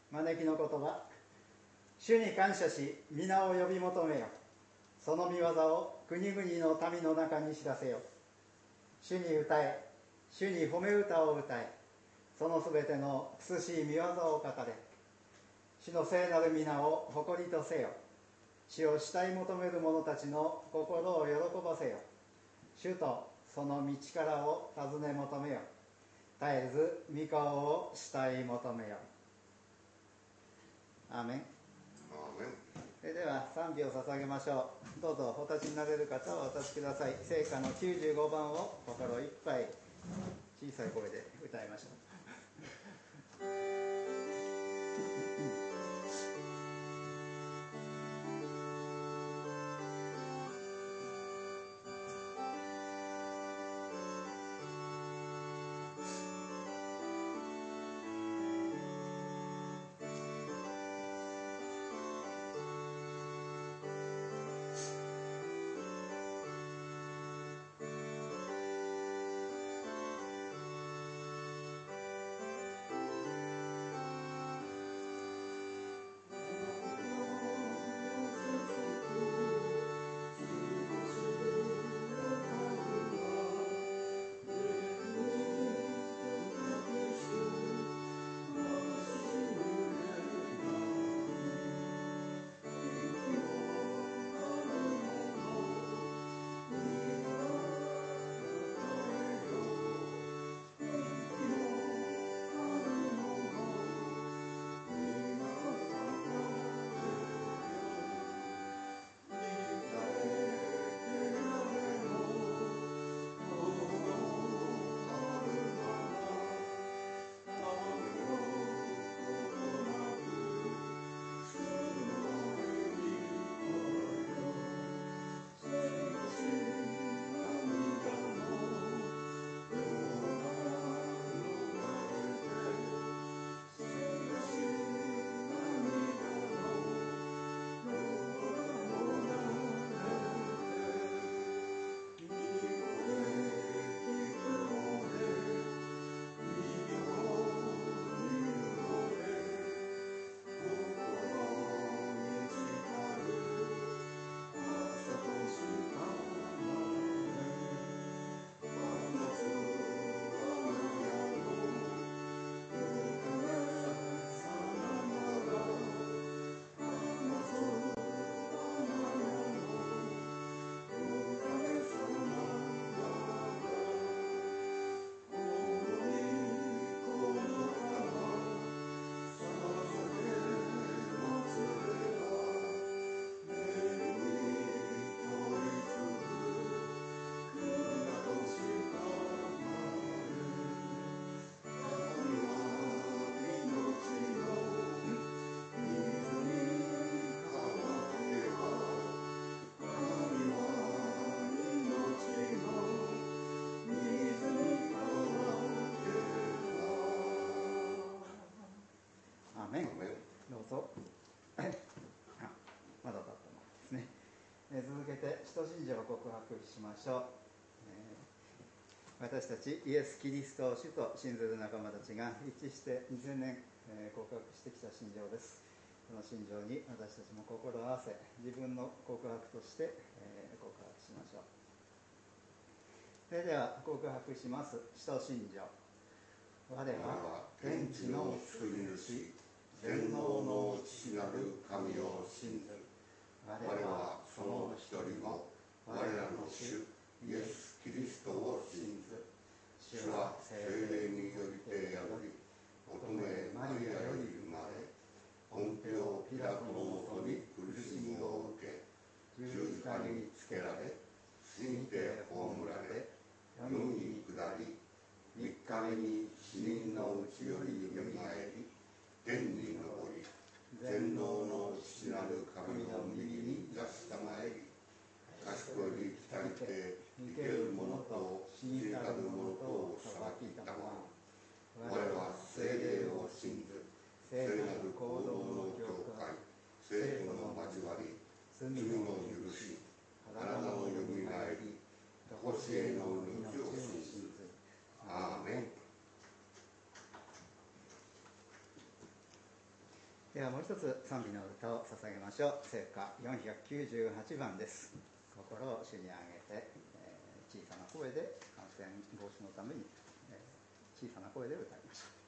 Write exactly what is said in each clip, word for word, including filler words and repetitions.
招きの言葉。主に感謝し皆を呼び求めよ。その御業を国々の民の中に知らせよ。主に歌え、主に褒め歌を歌え。そのすべての慎しい御業を語れ。主の聖なる皆を誇りとせよ。主を慕い求める者たちの心を喜ばせよ。主とその道からを尋ね求めよ。絶えず御顔を慕い求めよ。アーメン。それでは賛美を捧げましょう。どうぞお立ちになれる方はお立ちください。聖歌のきゅうじゅうごばんを心いっぱい小さい声で歌いましょう。使徒信条を告白しましょう。えー、私たちイエス・キリストを主と信ずる仲間たちが一致してにせんねん、えー、告白してきた信条です。この信条に私たちも心を合わせ、自分の告白として、えー、告白しましょう。それでは告白します。使徒信条。我は天地の救い主、全能の父なる神を信ずる。我はその一人も我らの主イエス・キリストを信ず。主は聖霊によりてやり、乙女マリアより生まれ、ポンペオ・ピラトのもとに苦しみを受け、十字架につけられ、死にて葬られ、世に下り、三日目に死人のうちよりよみがえり、天に昇り、全能の父なる神の右に座したまえり、賢いに来たりて生ける者と死にたる者とを裁きたまわ。我は聖霊を信ず、聖なる行動の教会、聖徒の交わり、罪の許し、体のよみがえり、常しえの命を信ず。アーメン。 ではもう一つ賛美の歌を捧げましょう。聖歌よんひゃくきゅうじゅうはちばんです。心を主にあげて、えー、小さな声で感染防止のために、えー、小さな声で歌いましょう。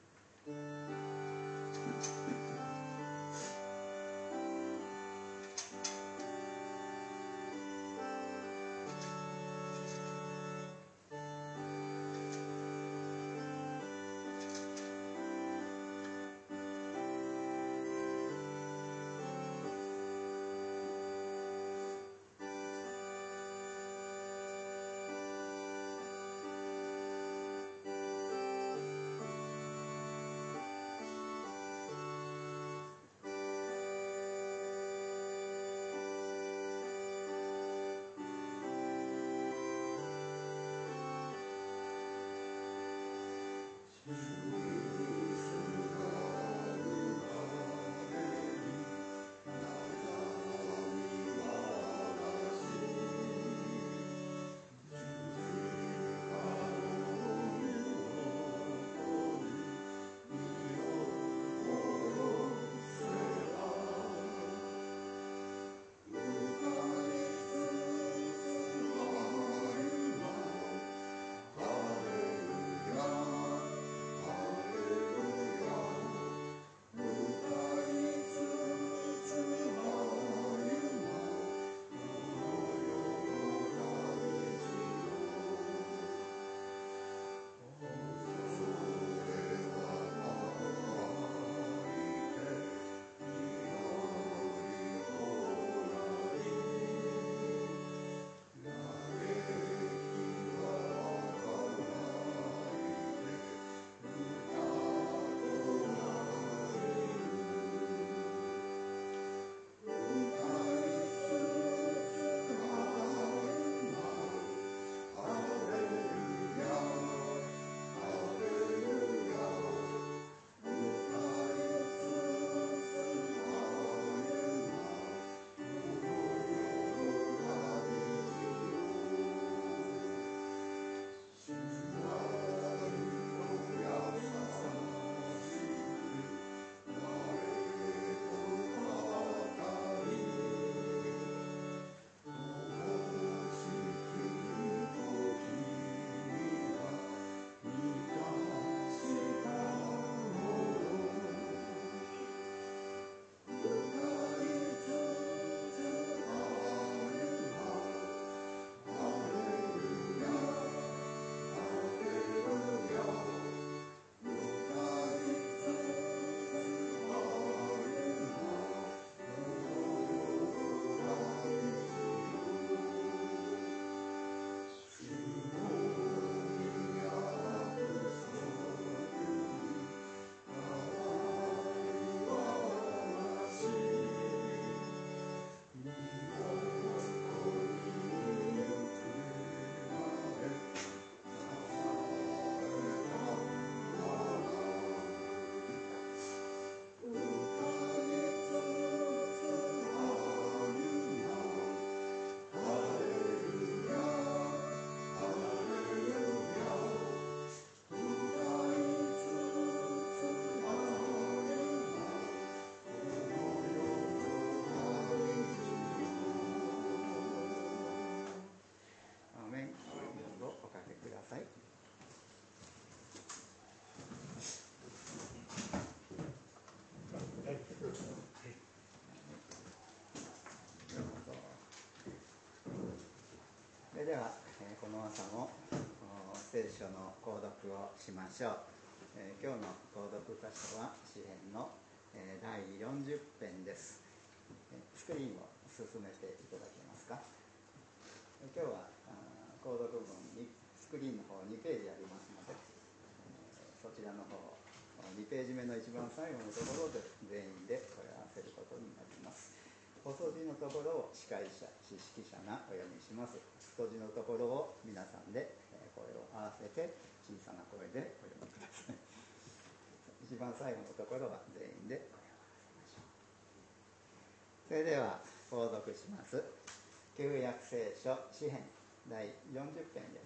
それでは、えー、この朝も聖書の購読をしましょう。えー、今日の購読箇所は詩編の、えー、だいよんじゅっぺんです。えー、スクリーンを進めていただけますか。えー、今日は購読文にスクリーンの方にページありますので、えー、そちらの方にページ目の一番最後のところで全員で声を合わせることになります。細字のところを司会者、詩識者がお読みします。太字のところを皆さんで声を合わせて小さな声でお読みください。一番最後のところは全員で声を合わせましょう。それでは購読します。旧約聖書詩編だいよんじゅっぺんです。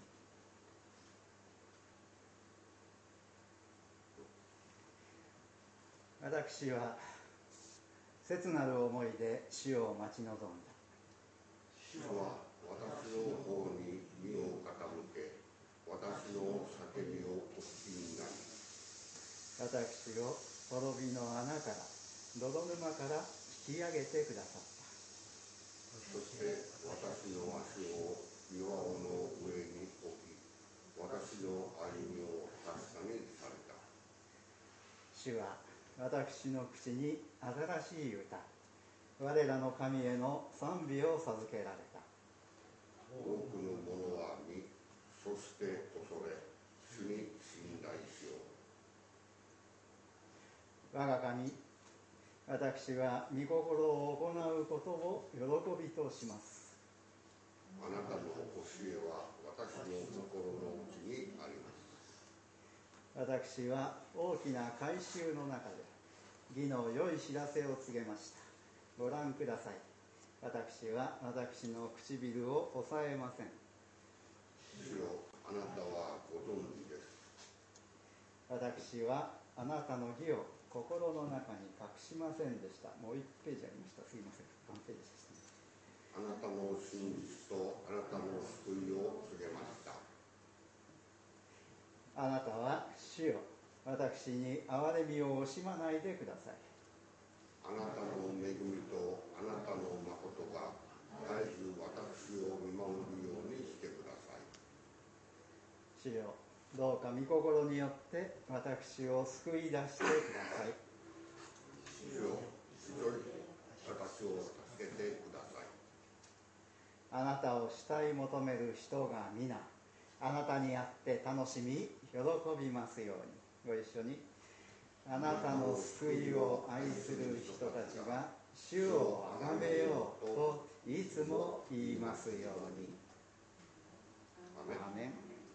私は切なる思いで主を待ち望んだ。 主は私の方に身を傾け、私の叫びをお聞きになり、 私を滅びの穴から、泥沼から引き上げてくださった。 そして私の足を岩尾の上に置き、私の歩みを確かにされた。 主は私の口に新しい歌、我らの神への賛美を授けられた。 多くの者は見、そして恐れ、主に信頼しよう。 我が神、私は御心を行うことを喜びとします。 あなたの教えは私の心の内にあります。 私は大きな改宗の中で義の良い知らせを告げました。ご覧ください。私は私の唇を抑えません。 主よ、あなたはご存知です。 私はあなたの義を心の中に隠しませんでした。もういちページありました。すいません。何ページでした、ね、 あなたの真実とあなたの救いを告げました。 あなたは主よ、私に憐れみを惜しまないでください。 あなたの恵みとあなたの誠が絶えず私を見守るようにしてください。 主よ、どうか御心によって私を救い出してください。 主よ、一人私を助けてください。 あなたを慕い求める人が皆あなたにあって楽しみ喜びますように。ご一緒に。あなたの救いを愛する人たちが主をあがめようといつも言いますように。アメン。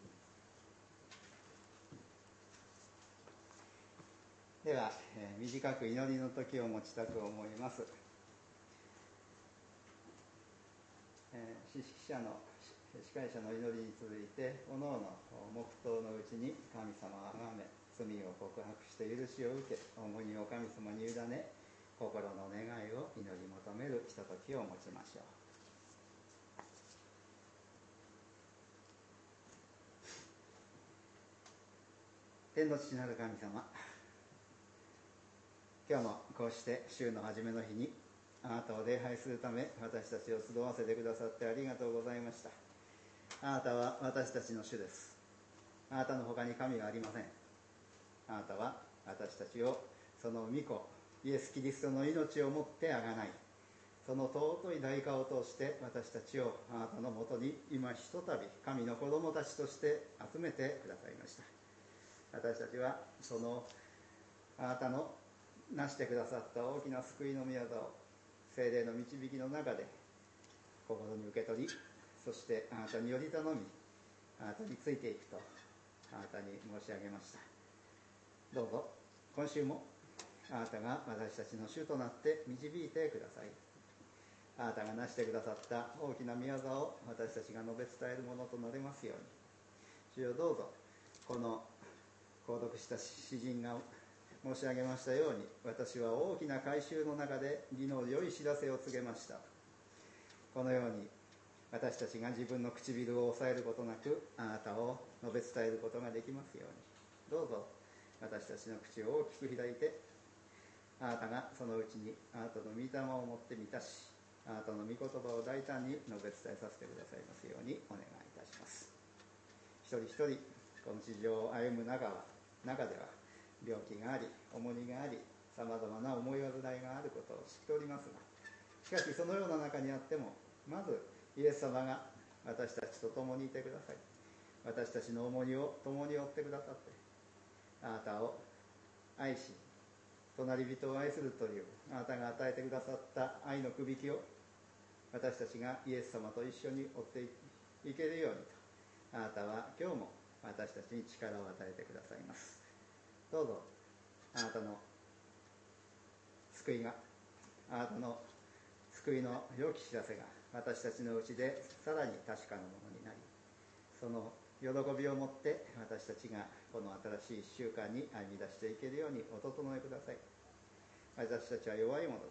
では、えー、短く祈りの時を持ちたく思います。えー、司式者の司会者の祈りに続いておのおの黙祷のうちに神様をあがめ、罪を告白して許しを受け、重荷を神様に委ね、心の願いを祈り求めるひとときを持ちましょう。天の父なる神様、今日もこうして週の初めの日にあなたを礼拝するため私たちを集わせてくださってありがとうございました。あなたは私たちの主です。あなたの他に神はありません。あなたは私たちをその御子イエス・キリストの命をもってあがない、その尊い代価を通して私たちをあなたのもとに今ひとたび神の子供たちとして集めてくださいました。私たちはそのあなたの成してくださった大きな救いの御業を聖霊の導きの中で心に受け取り、そしてあなたにより頼み、あなたについていくとあなたに申し上げました。どうぞ今週もあなたが私たちの主となって導いてください。あなたが成してくださった大きな御業を私たちが述べ伝えるものとなれますように。主よ、どうぞこの購読した詩人が申し上げましたように、私は大きな改宗の中で義の良い知らせを告げました。このように私たちが自分の唇を抑えることなくあなたを述べ伝えることができますように。どうぞ私たちの口を大きく開いて、あなたがそのうちにあなたの御霊をもって満たし、あなたの御言葉を大胆に述べ伝えさせてくださいますようにお願いいたします。一人一人この地上を歩む中は中では病気があり、重荷があり、さまざまな思い煩いがあることを知っておりますが、しかしそのような中にあっても、まずイエス様が私たちと共にいてください、私たちの重荷を共に負ってくださって、あなたを愛し隣人を愛するというあなたが与えてくださった愛のくびきを私たちがイエス様と一緒に追っていけるようにと、あなたは今日も私たちに力を与えてくださいます。どうぞあなたの救いが、あなたの救いの良き知らせが私たちのうちでさらに確かなものになり、その喜びをもって私たちがこの新しい習慣に歩み出していけるようにお整えください。私たちは弱いものです。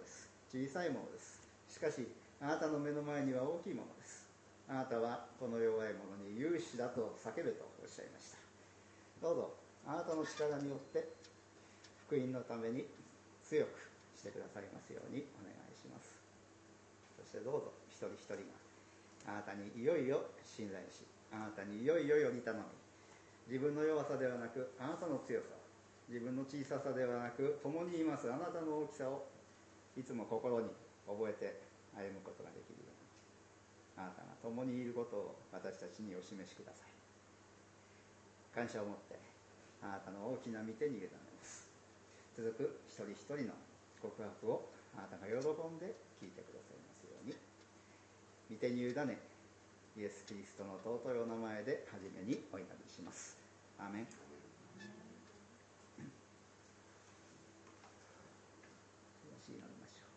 小さいものです。しかしあなたの目の前には大きいものです。あなたはこの弱い者に勇士だと叫べとおっしゃいました。どうぞあなたの力によって福音のために強くしてくださいますようにお願いします。そしてどうぞ一人一人があなたにいよいよ信頼し、あなたにいよいよより頼み、自分の弱さではなくあなたの強さ、自分の小ささではなく共にいますあなたの大きさをいつも心に覚えて歩むことができるように、あなたが共にいることを私たちにお示しください。感謝を持ってあなたの大きな御手に委ねます。続く一人一人の告白をあなたが喜んで聞いてくださいますように、御手に委ねイエス・キリストの尊いお名前で初めにお祈りします。アーメン。祈りましょう。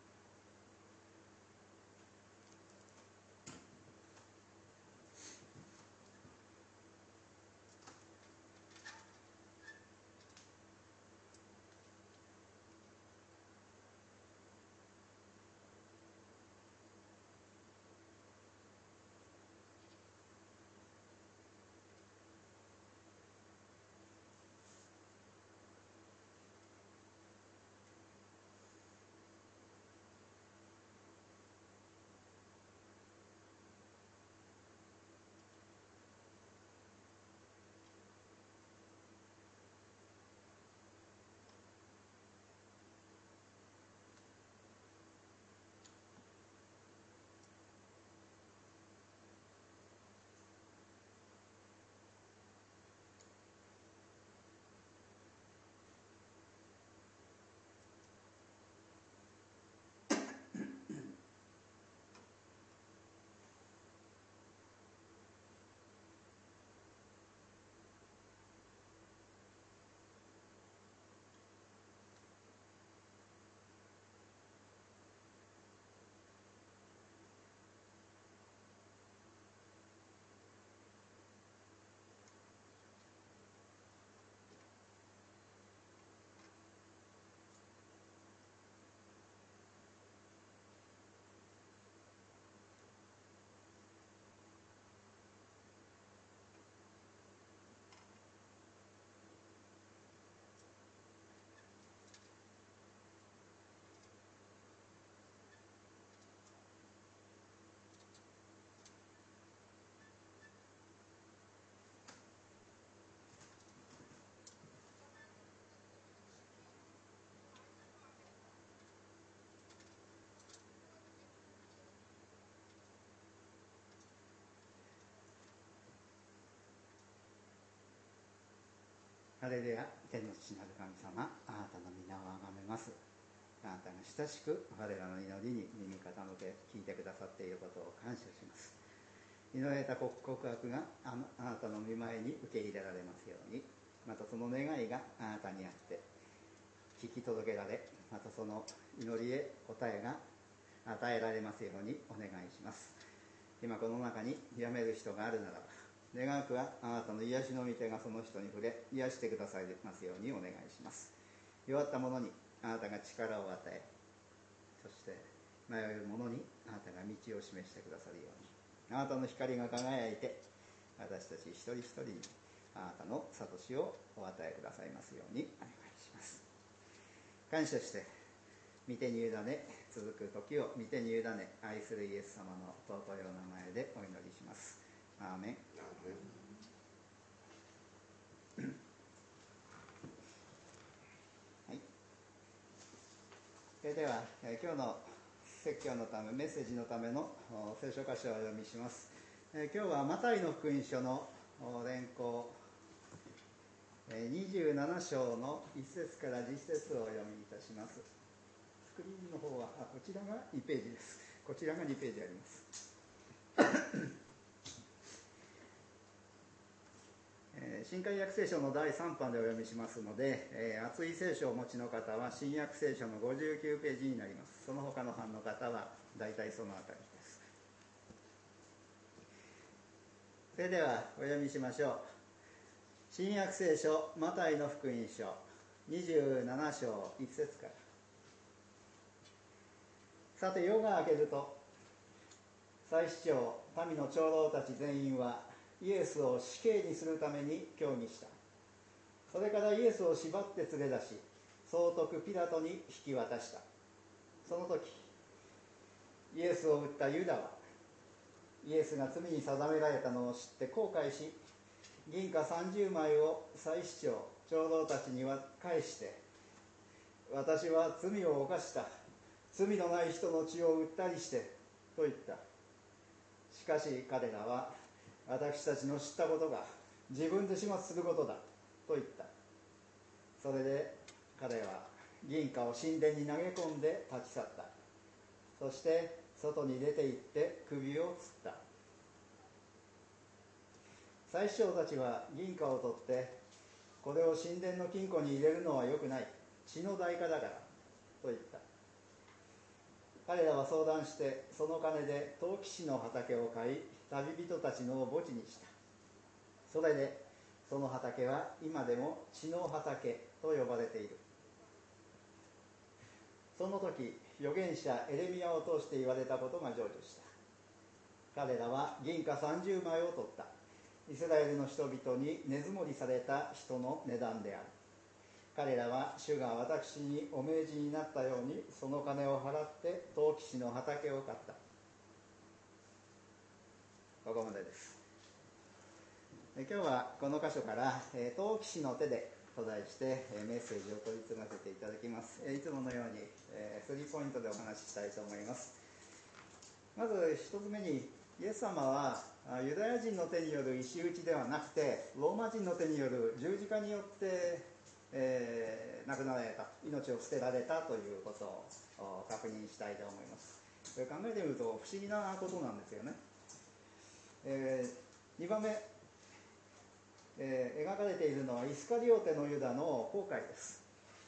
ハレルヤ。天の父なる神様、あなたの皆をあがめます。あなたが親しく我らの祈りに耳傾け聞いてくださっていることを感謝します。祈られた告白があなたの御前に受け入れられますように、またその願いがあなたにあって聞き届けられ、またその祈りへ答えが与えられますようにお願いします。今この中に病める人があるならば、願わくはあなたの癒しの御手がその人に触れ癒してくださいますようにお願いします。弱った者にあなたが力を与え、そして迷う者にあなたが道を示してくださるように、あなたの光が輝いて私たち一人一人にあなたの悟しをお与えくださいますようにお願いします。感謝して御手に委ね、続く時を御手に委ね、愛するイエス様の尊いお名前でお祈りします。アーメン。はい、それでは今日の説教のため、メッセージのための聖書箇所をお読みします。今日はマタイの福音書の連行にじゅうなな章のいち節からじゅっ節をお読みいたします。スクリーンの方はあこちらがにページです。こちらがにページあります。新海訳聖書のだいさん版でお読みしますので、えー、厚い聖書をお持ちの方は新約聖書のごじゅうきゅうページになります。その他の版の方はだいたいそのあたりです。それではお読みしましょう。新約聖書マタイの福音書にじゅうなな章いち節から。 さて夜が明けると、祭司長、民の長老たち全員はイエスを死刑にするために協議した。それからイエスを縛って連れ出し、総督ピラトに引き渡した。その時、イエスを撃ったユダは、イエスが罪に定められたのを知って後悔し、銀貨さんじゅうまいを祭司長、長老たちには返して、私は罪を犯した。罪のない人の血を売ったりして、と言った。しかし彼らは、私たちの知ったことが自分で始末することだ、と言った。それで彼は銀貨を神殿に投げ込んで立ち去った。そして外に出て行って首を吊った。祭司長たちは銀貨を取って、これを神殿の金庫に入れるのはよくない。血の代価だから、と言った。彼らは相談して、その金で陶器師の畑を買い、旅人たちの墓地にした。それで、その畑は今でも血の畑と呼ばれている。その時、預言者エレミヤを通して言われたことが成就した。彼らは銀貨さんじゅうまいを取った。イスラエルの人々に根積もりされた人の値段である。彼らは主が私にお命じになったようにその金を払って陶器師の畑を買った。ここまでです。今日はこの箇所から陶器師の手でと題してメッセージを取り継がせていただきます。いつものようにスリーポイントでお話ししたいと思います。まず一つ目に、イエス様はユダヤ人の手による石打ちではなくてローマ人の手による十字架によってえー、亡くなられた、命を捨てられたということを確認したいと思います。これ考えてみると不思議なことなんですよね。えー、にばんめ、えー、描かれているのはイスカリオテのユダの後悔です。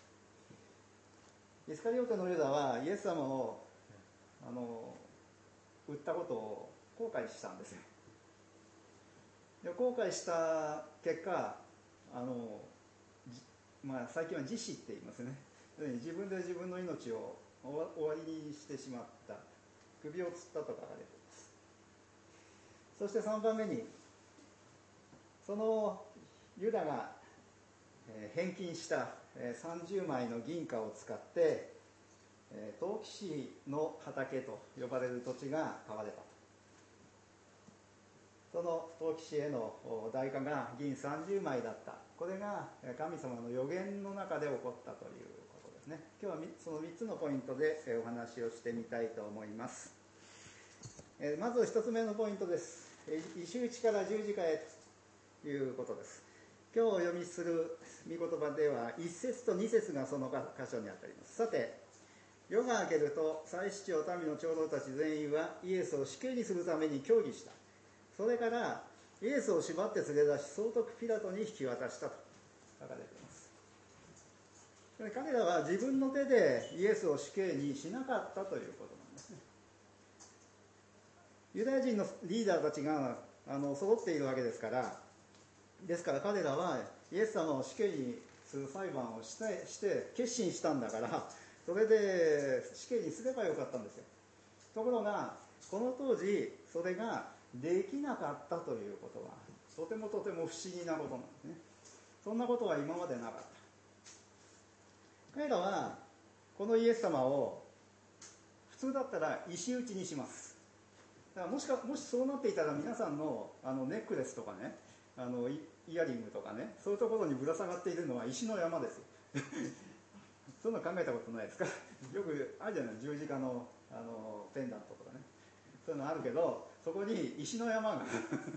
イスカリオテのユダはイエス様をあの売ったことを後悔したんですよ。で後悔した結果、あのまあ、最近は自死って言いますね。自分で自分の命を終わりにしてしまった、首を吊ったと書かれています。そしてさんばんめに、そのユダが返金したさんじゅうまいの銀貨を使って陶器師の畑と呼ばれる土地が買われたと。その陶器師への代価が銀さんじゅうまいだった。これが神様の予言の中で起こったということですね。今日はそのみっつのポイントでお話をしてみたいと思います。まずひとつめのポイントです。石打ちから十字架へということです。今日お読みする御言葉ではいっ節とに節がその箇所にあたります。さて、夜が明けると祭司長民の長老たち全員はイエスを死刑にするために協議した。それからイエスを縛って連れ出し、総督ピラトに引き渡したと書かれています。彼らは自分の手でイエスを死刑にしなかったということなんですね。ユダヤ人のリーダーたちがあの揃っているわけですから、ですから彼らはイエス様を死刑にする裁判をしてして決心したんだから、それで死刑にすればよかったんですよ。ところがこの当時それができなかったということはとてもとても不思議なことなんですね。そんなことは今までなかった。彼らはこのイエス様を普通だったら石打ちにします。だからもしかもしそうなっていたら皆さんのあのネックレスとかね、あのイヤリングとかね、そういうところにぶら下がっているのは石の山ですよそういうの考えたことないですかよくあるじゃない、十字架の、あのペンダントとかね、そういうのあるけど、そこに石の山が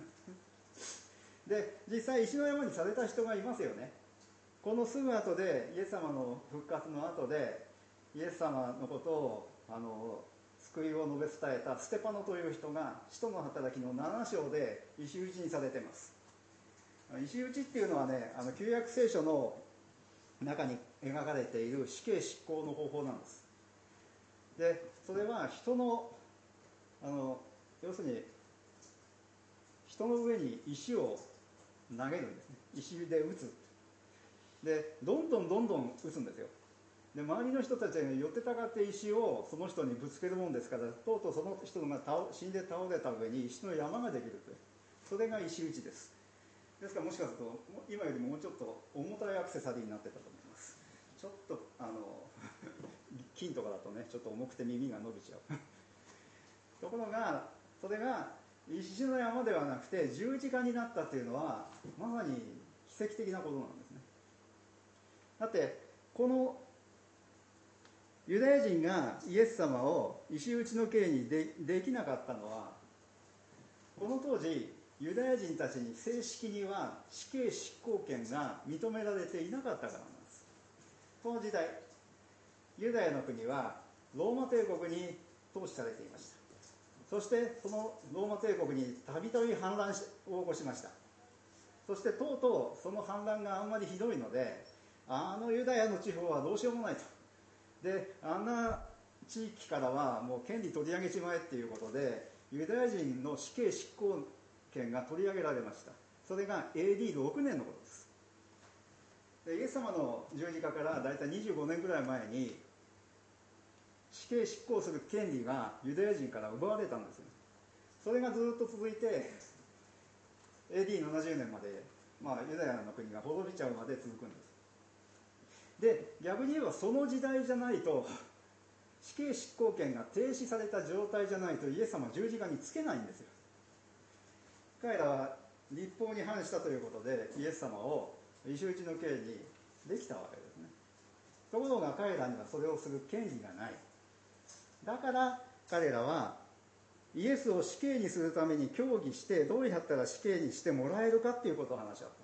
で実際石の山にされた人がいますよね。このすぐ後でイエス様の復活の後でイエス様のことをあの救いを述べ伝えたステパノという人が使徒の働きのなな章で石打ちにされています。石打ちっていうのはね、あの旧約聖書の中に描かれている死刑執行の方法なんです。でそれは人のあの要するに人の上に石を投げるんですね。石で撃つ。でどんどんどんどん撃つんですよ。 で周りの人たちが寄ってたかって石をその人にぶつけるもんですから、とうとうその人が倒死んで倒れた上に石の山ができるという、それが石打ちです。ですからもしかすると今よりももうちょっと重たいアクセサリーになってたと思います。ちょっとあの金とかだとねちょっと重くて耳が伸びちゃうところがそれが石の山ではなくて十字架になったっていうのはまさに奇跡的なことなんですね。だってこのユダヤ人がイエス様を石打ちの刑に で, できなかったのは、この当時ユダヤ人たちに正式には死刑執行権が認められていなかったからなんです。この時代ユダヤの国はローマ帝国に統治されていました。そしてそのローマ帝国にたびたび反乱を起こしました。そしてとうとうその反乱があんまりひどいので、あのユダヤの地方はどうしようもないと、であんな地域からはもう権利取り上げちまえっていうことでユダヤ人の死刑執行権が取り上げられました。それが エーディーろく 年のことです。でイエス様の十字架からだいたいにじゅうごねんぐらい前に死刑執行する権利がユダヤ人から奪われたんですよ。それがずっと続いて エーディーななじゅう 年まで、まあ、ユダヤの国が滅びちゃうまで続くんです。で逆に言えばその時代じゃないと、死刑執行権が停止された状態じゃないとイエス様は十字架につけないんですよ。彼らは律法に反したということでイエス様を石打ちの刑にできたわけですね。ところが彼らにはそれをする権利がない。だから彼らはイエスを死刑にするために協議して、どうやったら死刑にしてもらえるかっていうことを話し合った。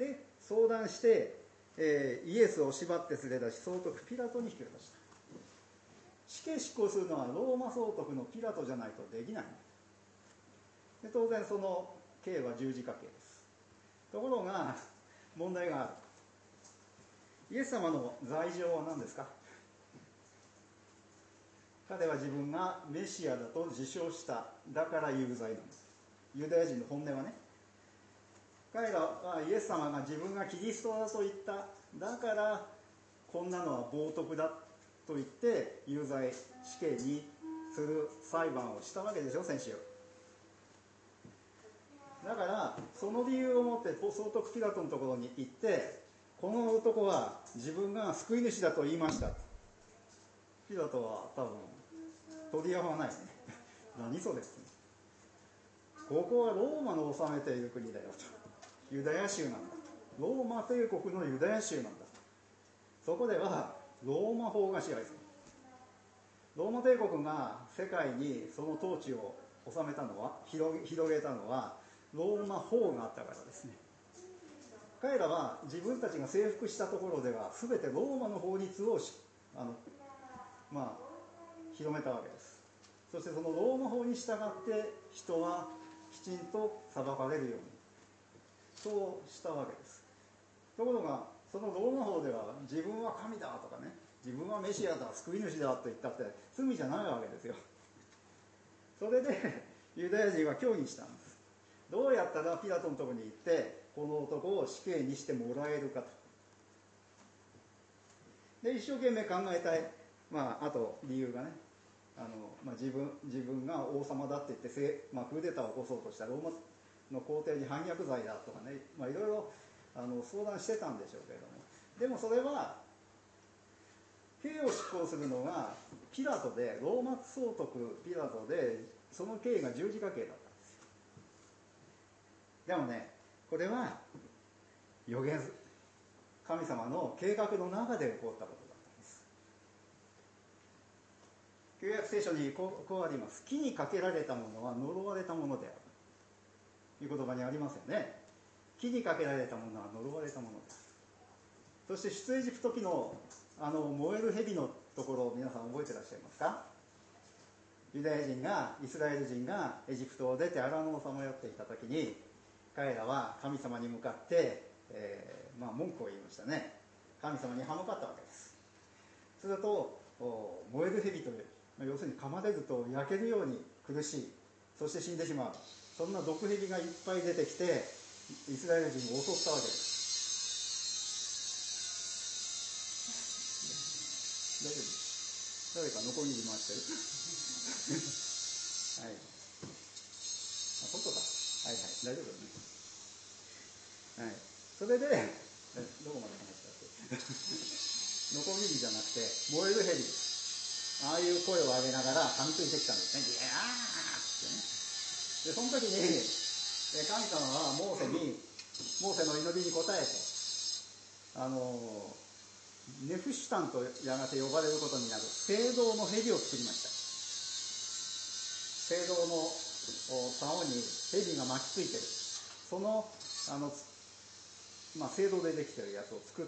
で相談して、えー、イエスを縛って連れ出し総督ピラトに引き渡した。死刑執行するのはローマ総督のピラトじゃないとできない。で当然その刑は十字架刑です。ところが問題がある。イエス様の罪状は何ですか？彼は自分がメシアだと自称した。だから有罪なんです。ユダヤ人の本音はね。彼らはイエス様が自分がキリストだと言った。だからこんなのは冒涜だと言って有罪死刑にする裁判をしたわけでしょ、先週。だからその理由をもって総督ピラトのところに行って、この男は自分が救い主だと言いました。ピラトは多分取り合わないね。何それって。ここはローマの治めている国だよと。ユダヤ州なんだと。ローマ帝国のユダヤ州なんだと。そこではローマ法が支配する。ローマ帝国が世界にその統治を治めたのは、広げ、広げたのはローマ法があったからですね。彼らは自分たちが征服したところでは全てローマの法律をあの、まあ、広めたわけです。そしてそのローマ法に従って人はきちんと裁かれるようにそうしたわけです。ところがそのローマ法では自分は神だとかね、自分はメシアだ、救い主だと言ったって罪じゃないわけですよ。それでユダヤ人は協議したんです。どうやったらピラトのところに行ってこの男を死刑にしてもらえるかと。で一生懸命考えたい、まあ、あと理由がね、あの、まあ、自分自分が王様だって言って、まあ、クーデターを起こそうとしたローマの皇帝に反逆罪だとかね、まあ、いろいろあの相談してたんでしょうけれども、でもそれは刑を執行するのがピラトで、ローマ総督ピラトで、その刑が十字架刑だったんですよ。でもね、これは予言、神様の計画の中で起こったことだったんです。旧約聖書にこう、こうあります。木にかけられたものは呪われたものであるという言葉にありますよね。木にかけられたものは呪われたものです。そして出エジプト記のあの燃える蛇のところを皆さん覚えてらっしゃいますか？ユダヤ人が、イスラエル人がエジプトを出て荒野をさまよっていた時に、彼らは神様に向かって、えーまあ、文句を言いましたね。神様に歯向かったわけです。すると燃える蛇という、要するに噛まれると焼けるように苦しい、そして死んでしまう、そんな毒蛇がいっぱい出てきてイスラエル人を襲ったわけです。 大丈夫？誰かノコギリ回してるはい、あ、外だ。はいはい、大丈夫だね。はい、それでどこまで話したっけノコギリじゃなくて燃える蛇、ああいう声を上げながら噛みついてきたんですね。ギャーってね。でその時に神様はモーセにモーセの祈りに応えて、あのネフシュタンとやがて呼ばれることになる聖堂の蛇を作りました。聖堂の竿に蛇が巻きついてる、その、あの、まあ、聖堂でできてるやつを作って、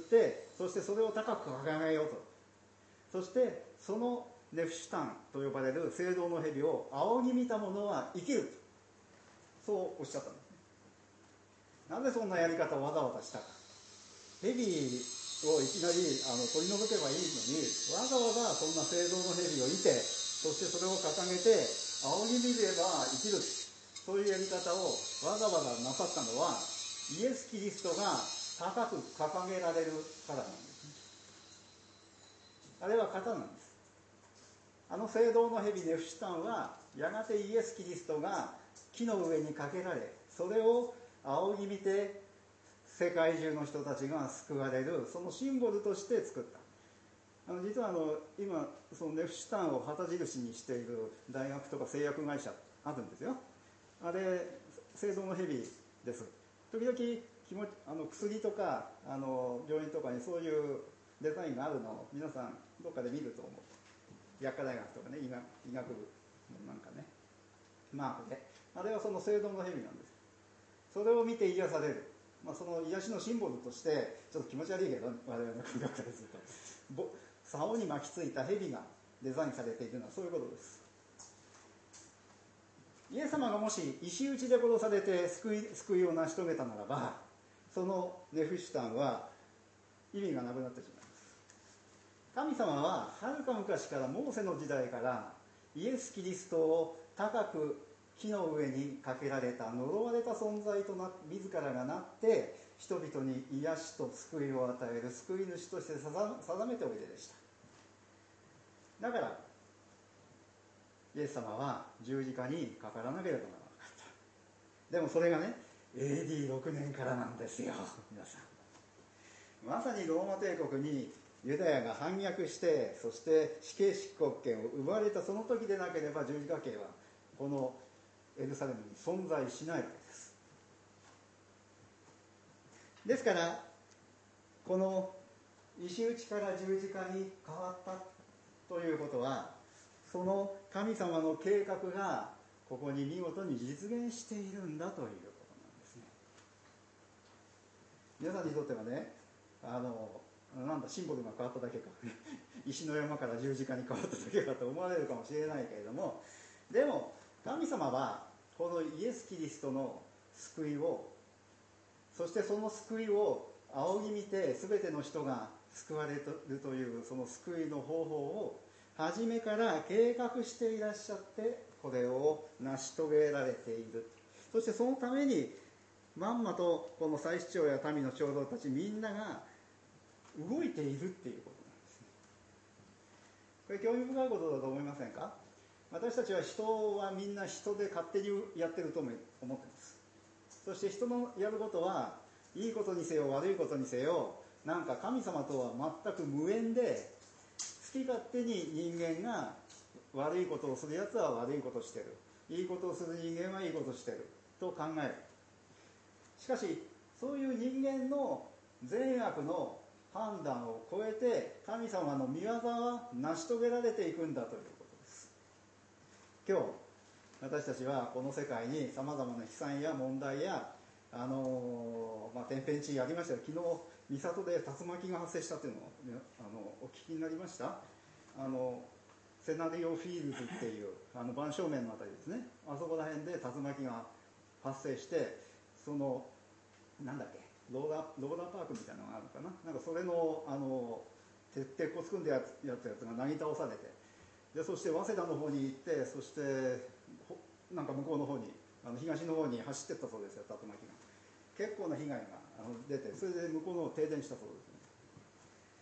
そしてそれを高く掲げようと。そしてそのネフシュタンと呼ばれる聖堂の蛇を仰ぎ見た者は生きる、そうおっしゃったんですね。なぜそんなやり方をわざわざしたか。蛇をいきなりあの取り除けばいいのに、わざわざそんな聖堂の蛇をいて、そしてそれを掲げて仰ぎ見れば生きる、そういうやり方をわざわざなさったのは、イエス・キリストが高く掲げられるからなんですね。あれは型なんです。あの聖堂の蛇ネフシュタンはやがてイエス・キリストが木の上にかけられ、それを仰ぎ見て世界中の人たちが救われる、そのシンボルとして作った。あの実はあの今そのネフシュタンを旗印にしている大学とか製薬会社あるんですよ。あれ聖堂の蛇です。時々気持ちあの薬とかあの病院とかにそういうデザインがあるのを皆さんどっかで見ると思う。薬科大学とかね、医学、医学部のなんかねマークで、あれはその聖堂の蛇なんです。それを見て癒される、まあ、その癒しのシンボルとしてちょっと気持ち悪いけど我々の感覚からすると竿に巻きついた蛇がデザインされているのはそういうことです。イエス様がもし石打ちで殺されて救い、救いを成し遂げたならば、そのネフシュタンは意味がなくなってしまいます。神様ははるか昔からモーセの時代からイエス・キリストを高く木の上にかけられた呪われた存在とな自らがなって人々に癒しと救いを与える救い主として定めておいででした。だからイエス様は十字架にかからなければならなかった。でもそれがね エーディーろく 年からなんですよ。皆さん、まさにローマ帝国にユダヤが反逆して、そして死刑執行権を奪われたその時でなければ十字架刑はこのエルサレムに存在しないわけです。ですからこの石打ちから十字架に変わったということは、その神様の計画がここに見事に実現しているんだということなんですね。皆さんにとってはね、あのなんだシンボルが変わっただけか石の山から十字架に変わっただけかと思われるかもしれないけれども、でも神様はこのイエス・キリストの救いを、そしてその救いを仰ぎ見て全ての人が救われるというその救いの方法を初めから計画していらっしゃって、これを成し遂げられている。そしてそのためにまんまとこの祭司長や民の長老たちみんなが動いているっていうことなんですね。これ興味深いことだと思いませんか？私たちは人はみんな人で勝手にやってると思ってます。そして人のやることはいいことにせよ悪いことにせよ、なんか神様とは全く無縁で、好き勝手に人間が悪いことをするやつは悪いことをしてる、いいことをする人間はいいことをしてると考える。しかしそういう人間の善悪の判断を超えて神様の御業は成し遂げられていくんだということです。今日私たちはこの世界にさまざまな悲惨や問題やあのーまあ、天変地異ありましたよ。昨日三郷で竜巻が発生したというのをあのお聞きになりました？あのセナリオフィールズっていうあの晩正面のあたりですね、あそこら辺で竜巻が発生して、そのなんだっけローラー、ローラーパークみたいなのがあるのかな、なんかそれのあの鉄骨組んでやつやつやつがなぎ倒されて、でそして早稲田の方に行って、そしてなんか向こうの方にあの東の方に走ってったそうですよ、竜巻が。結構な被害があの出て、それで向こうの方停電したそうですね。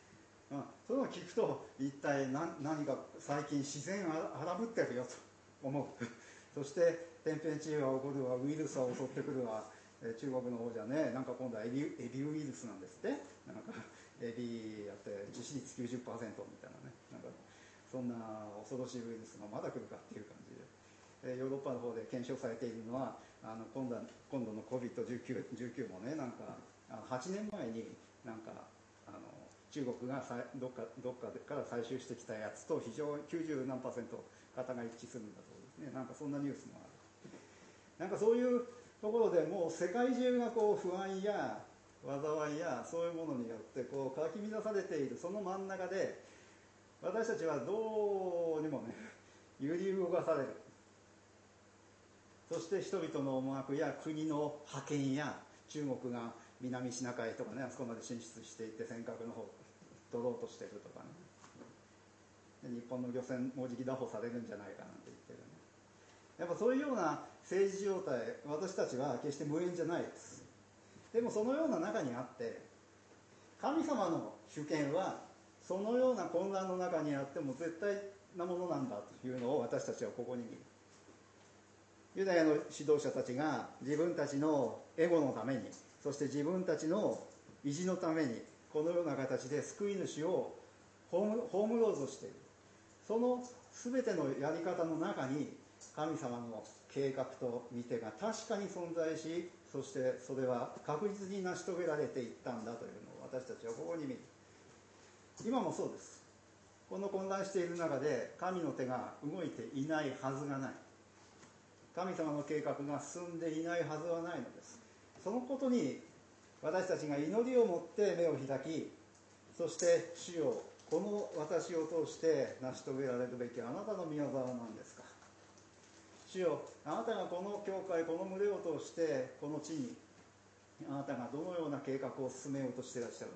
うん、そういうのを聞くと一体何何か最近自然荒ぶってるよと思うそして天変地異が起こるわ、ウイルスは襲ってくるわ、え中国の方じゃね、なんか今度はエビ、エビウイルスなんですって、なんかエビやって致死率 きゅうじゅっパーセント みたいなね、なんかそんな恐ろしいウイルスがまだ来るかっていう感じで、えヨーロッパの方で検証されているのは、あの 今度は今度の コビッドじゅうきゅう もね、なんかはちねんまえになんかあの中国がどっかどっかから採集してきたやつと非常にきゅうじゅうなんパーセント型が一致するんだそうですね。なんかそんなニュースもある。なんかそういうところでもう世界中がこう不安や災いやそういうものによってこうかき乱されているその真ん中で、私たちはどうにもね揺り動かされる。そして人々の思惑や国の覇権や中国が南シナ海とかね、あそこまで進出していって尖閣の方取ろうとしているとかね、日本の漁船もうじき拿捕されるんじゃないかなんて言ってるね。やっぱそういうような政治状態、私たちは決して無縁じゃないです。でもそのような中にあって神様の主権はそのような混乱の中にあっても絶対なものなんだというのを私たちはここに見る。ユダヤの指導者たちが自分たちのエゴのために、そして自分たちの意地のためにこのような形で救い主を葬ろうとしている。その全てのやり方の中に神様の計画と御手が確かに存在し、そしてそれは確実に成し遂げられていったんだというのを私たちはここに見る。今もそうです。この混乱している中で神の手が動いていないはずがない。神様の計画が進んでいないはずはないのです。そのことに私たちが祈りを持って目を開き、そして主よ、この私を通して成し遂げられるべきあなたの御業は何ですか。主よ、あなたがこの教会、この群れを通してこの地にあなたがどのような計画を進めようとしていらっしゃる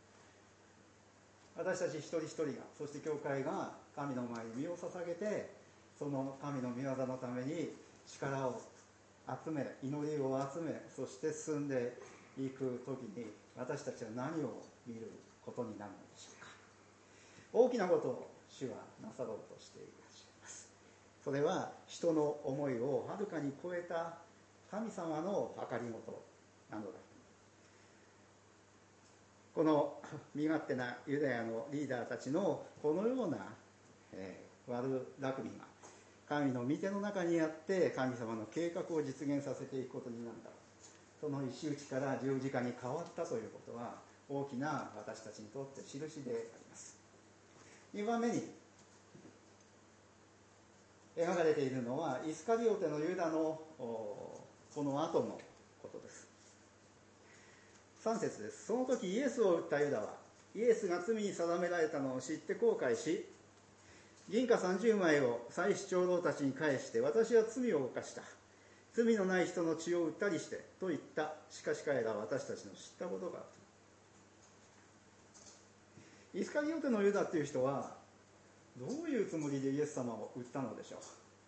のか。私たち一人一人が、そして教会が神の前に身を捧げて、その神の御業のために力を集め、祈りを集め、そして進んでいくときに私たちは何を見ることになるのでしょうか。大きなことを主はなさろうとしていらっしゃいます。それは人の思いをはるかに超えた神様の計りごとなのだ。この身勝手なユダヤのリーダーたちのこのような、えー、悪巧みが神の御手の中にあって神様の計画を実現させていくことになるんだ。その石打ちから十字架に変わったということは大きな私たちにとって印であります。にばんめに描かれているのはイスカリオテのユダのこの後のことです。さん節です。その時イエスを撃ったユダはイエスが罪に定められたのを知って後悔し、銀貨さんじゅうまいを祭司長老たちに返して、私は罪を犯した、罪のない人の血を売ったりしてと言った。しかし彼らは私たちの知ったことがある。イスカリオテのユダっていう人はどういうつもりでイエス様を売ったのでしょ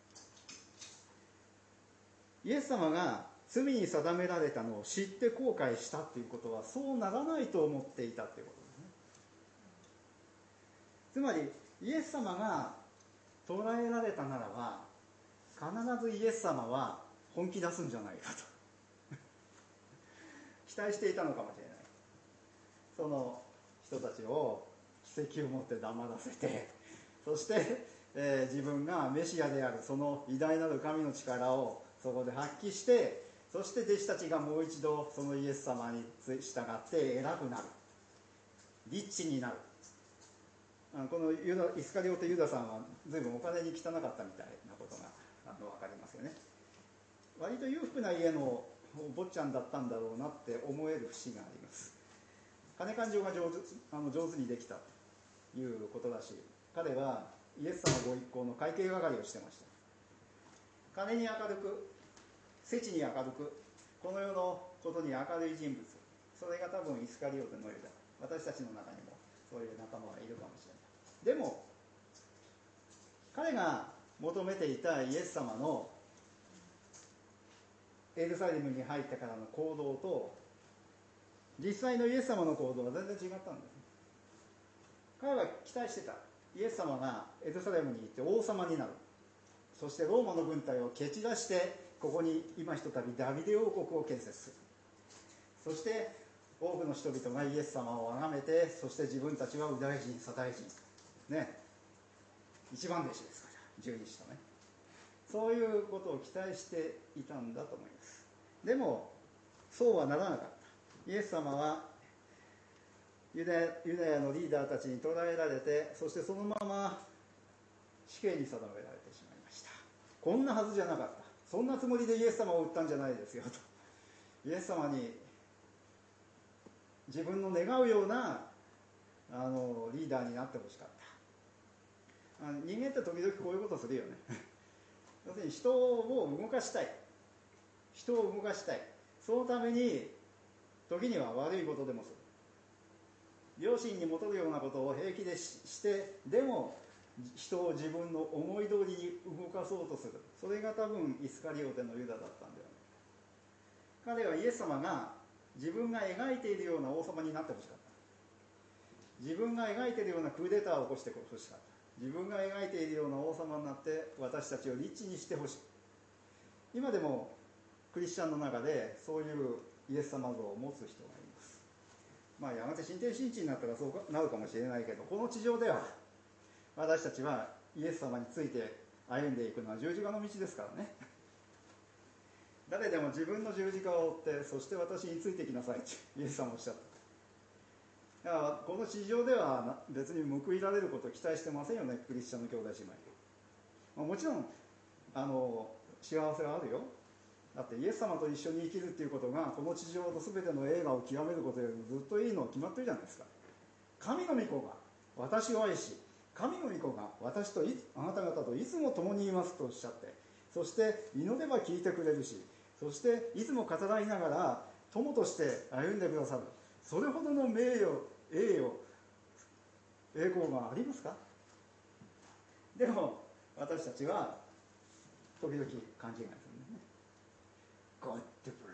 う。イエス様が罪に定められたのを知って後悔したっていうことは、そうならないと思っていたっていうことですね。つまりイエス様が捕らえられたならば必ずイエス様は本気出すんじゃないかと期待していたのかもしれない。その人たちを奇跡を持って黙らせて、そして、えー、自分がメシアであるその偉大なる神の力をそこで発揮して、そして弟子たちがもう一度そのイエス様に従って偉くなる、リッチになる。このユダイスカリオテユダさんは随分お金に汚かったみたいなことがあの分かりますよね。割と裕福な家のお坊ちゃんだったんだろうなって思える節があります。金勘定が上手、あの上手にできたということらしい。彼はイエス様ご一行の会計係をしてました。金に明るく、世知に明るく、この世のことに明るい人物、それが多分イスカリオテのユダ。私たちの中にもそういう仲間がいるかもしれない。でも彼が求めていたイエス様のエルサレムに入ってからの行動と実際のイエス様の行動は全然違ったんです。 彼は期待してた。イエス様がエルサレムに行って王様になる、そしてローマの軍隊を蹴散らしてここに今ひとたびダビデ王国を建設する。そして多くの人々がイエス様を崇めて、そして自分たちは右大臣左大臣ね、一番弟子ですから十二使徒ね、そういうことを期待していたんだと思います。でもそうはならなかった。イエス様はユダヤ、ユダヤのリーダーたちに捕らえられて、そしてそのまま死刑に定められてしまいました。こんなはずじゃなかった、そんなつもりでイエス様を撃ったんじゃないですよと。イエス様に自分の願うようなあのリーダーになってほしかった。あの人間って時々こういうことするよね要するに人を動かしたい、人を動かしたい、そのために時には悪いことでもする、良心にもとるようなことを平気で し, してでも人を自分の思い通りに動かそうとする。それが多分イスカリオテのユダだったんだよね。彼はイエス様が自分が描いているような王様になってほしかった。自分が描いているようなクーデターを起こしてほしかった。自分が描いているような王様になって私たちをリッチにしてほしい。今でもクリスチャンの中でそういうイエス様像を持つ人がいます。まあやがて新天神地になったらそうなるかもしれないけど、この地上では私たちはイエス様について歩んでいくのは十字架の道ですからね。誰でも自分の十字架を追って、そして私についてきなさいってイエス様おっしゃった。だからこの地上では別に報いられることを期待してませんよね、クリスチャンの兄弟姉妹、まあ、もちろんあの幸せはあるよ。だってイエス様と一緒に生きるっていうことがこの地上の全ての栄華を極めることよりもずっといいのは決まってるじゃないですか。神の御子が私を愛し、神の御子が私といあなた方といつも共にいますとおっしゃって、そして祈れば聞いてくれるし、そしていつも語らいながら友として歩んでくださる。それほどの名誉、栄誉、栄光がありますか？でも私たちは時々勘違いするんですね。God bless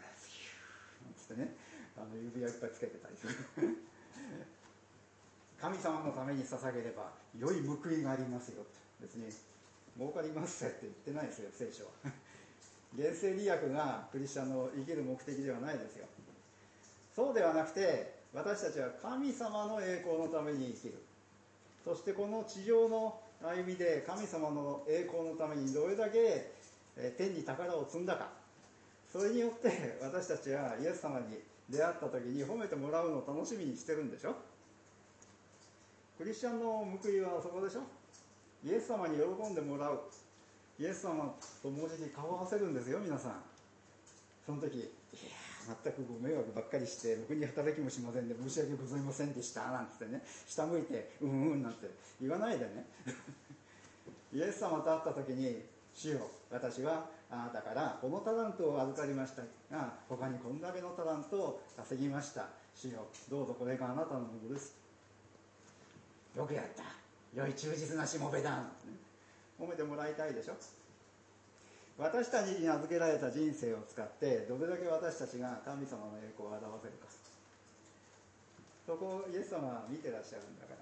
you なんつってね、あの指輪いっぱいつけてたりする神様のために捧げれば良い報いがありますよって、別に儲かりますって言ってないですよ聖書は現世利益がクリスチャンの生きる目的ではないですよ。そうではなくて、私たちは神様の栄光のために生きる。そしてこの地上の歩みで神様の栄光のためにどれだけ天に宝を積んだか、それによって私たちはイエス様に出会った時に褒めてもらうのを楽しみにしてるんでしょ。クリスチャンの報いはそこでしょ。イエス様に喜んでもらう。イエス様と文字に顔を合わせるんですよ皆さん。その時、いや全くご迷惑ばっかりしてろくに働きもしませんで申し訳ございませんでしたなんてね、下向いてうんうんなんて言わないでねイエス様と会った時に、主よ私はあなたからこのタラントを預かりましたが、他にこんだけのタラントを稼ぎました。主よどうぞこれがあなたのものです。よくやった、良い忠実なしもべだなんてね、褒めてもらいたいでしょ。私たちに預けられた人生を使ってどれだけ私たちが神様の栄光を表せるか、そこをイエス様は見てらっしゃるんだから。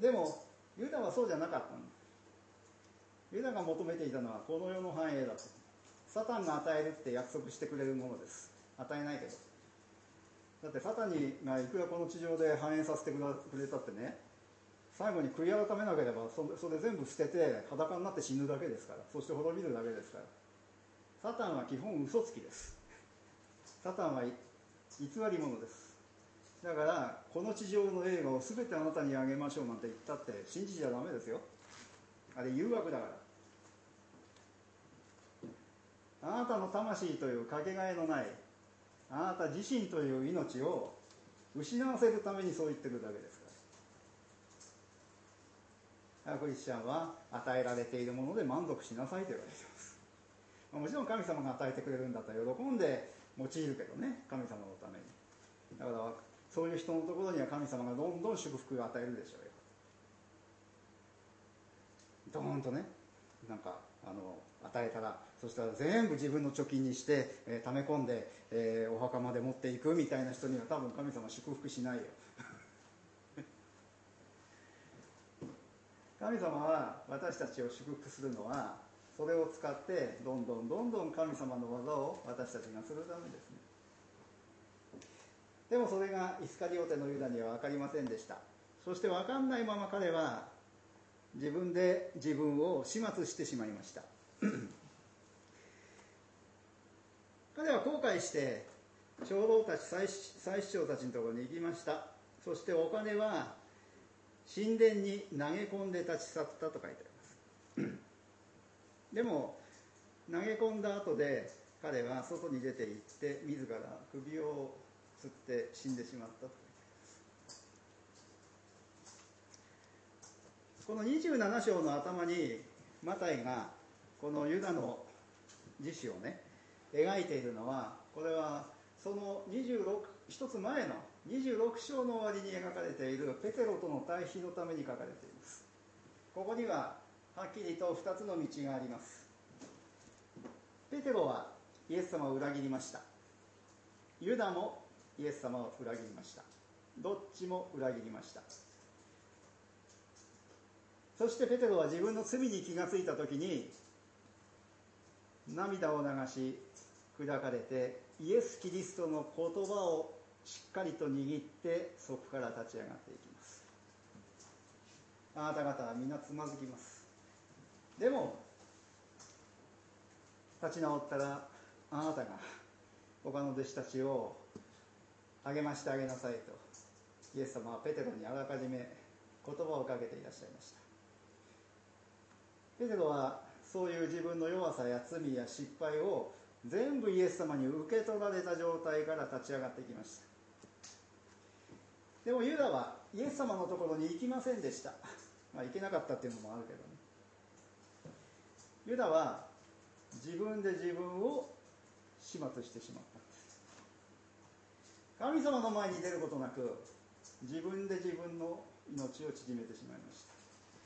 でもユダはそうじゃなかったの。ユダが求めていたのはこの世の繁栄だと。サタンが与えるって約束してくれるものです。与えないけど、だってサタンにがいくらこの地上で繁栄させてくれたってね、最後に悔い改めなければそれ全部捨てて裸になって死ぬだけですから、そして滅びるだけですから。サタンは基本嘘つきです。サタンは偽り者です。だからこの地上の栄華を全てあなたにあげましょうなんて言ったって信じちゃダメですよ。あれ誘惑だから。あなたの魂というかけがえのないあなた自身という命を失わせるためにそう言ってるだけですから。クリスチャンは与えられているもので満足しなさいと言われています。もちろん神様が与えてくれるんだったら喜んで用いるけどね、神様のために。だからそういう人のところには神様がどんどん祝福を与えるでしょうよ。ドーンとね、なんかあの与えたら、そしたら全部自分の貯金にして、えー、溜め込んで、えー、お墓まで持っていくみたいな人には多分神様祝福しないよ神様は私たちを祝福するのは、それを使ってどんどんどんどん神様の技を私たちがするためですね。でもそれがイスカリオテのユダには分かりませんでした。そして分かんないまま彼は自分で自分を始末してしまいました彼は後悔して長老たち、祭司、祭司長たちのところに行きました。そしてお金は神殿に投げ込んで立ち去ったと書いてありますでも投げ込んだ後で彼は外に出て行って自ら首を吊って死んでしまったと書いてあります。このにじゅうなな章の頭にマタイがこのユダの自死をね描いているのは、これはそのにじゅうろく一つ前のにじゅうろく章の終わりに描かれているペテロとの対比のために書かれています。ここにははっきりとふたつの道があります。ペテロはイエス様を裏切りました。ユダもイエス様を裏切りました。どっちも裏切りました。そしてペテロは自分の罪に気がついたときに涙を流し砕かれて、イエス・キリストの言葉をしっかりと握ってそこから立ち上がっていきます。あなた方は皆つまずきます。でも立ち直ったらあなたが他の弟子たちを励ましてあげなさいとイエス様はペテロにあらかじめ言葉をかけていらっしゃいました。ペテロはそういう自分の弱さや罪や失敗を全部イエス様に受け取られた状態から立ち上がってきました。でもユダはイエス様のところに行きませんでした。まあ、行けなかったっていうのもあるけどね。ユダは自分で自分を始末してしまったんです。神様の前に出ることなく自分で自分の命を縮めてしまいました。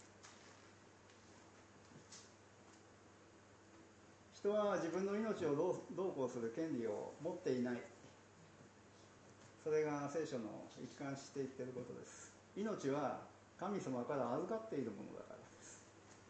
人は自分の命をどう、どうこうする権利を持っていない。それが聖書の一貫していっていることです。命は神様から預かっているものだからです。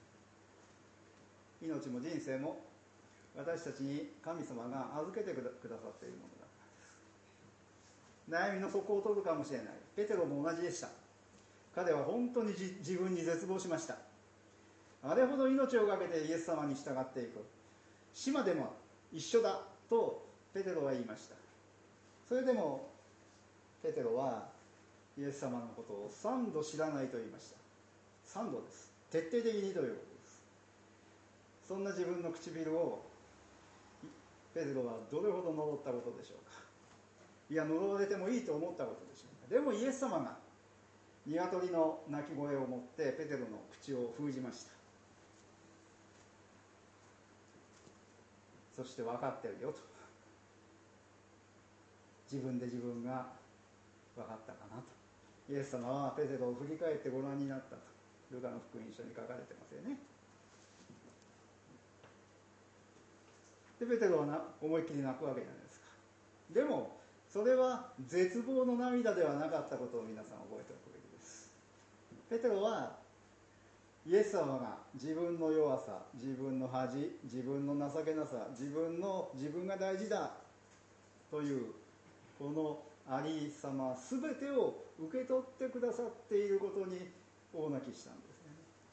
命も人生も私たちに神様が預けてくださっているものだからです。悩みの底を取るかもしれない。ペテロも同じでした。彼は本当に自分に絶望しました。あれほど命をかけてイエス様に従っていく。死までも一緒だとペテロは言いました。それでもペテロはイエス様のことを三度知らないと言いました。三度です。徹底的にということです。そんな自分の唇をペテロはどれほど呪ったことでしょうか。いや、呪われてもいいと思ったことでしょうか。でもイエス様が鶏の鳴き声を持ってペテロの口を封じました。そして分かってるよと、自分で自分が分かったかなと。イエス様はペテロを振り返ってご覧になったとルカの福音書に書かれてますよね。でペテロはな思いっきり泣くわけじゃないですか。でもそれは絶望の涙ではなかったことを皆さん覚えておくべきです。ペテロはイエス様が自分の弱さ、自分の恥、自分の情けなさ、自分の自分が大事だというこのありさま全てを受け取ってくださっていることに大泣きしたんですね。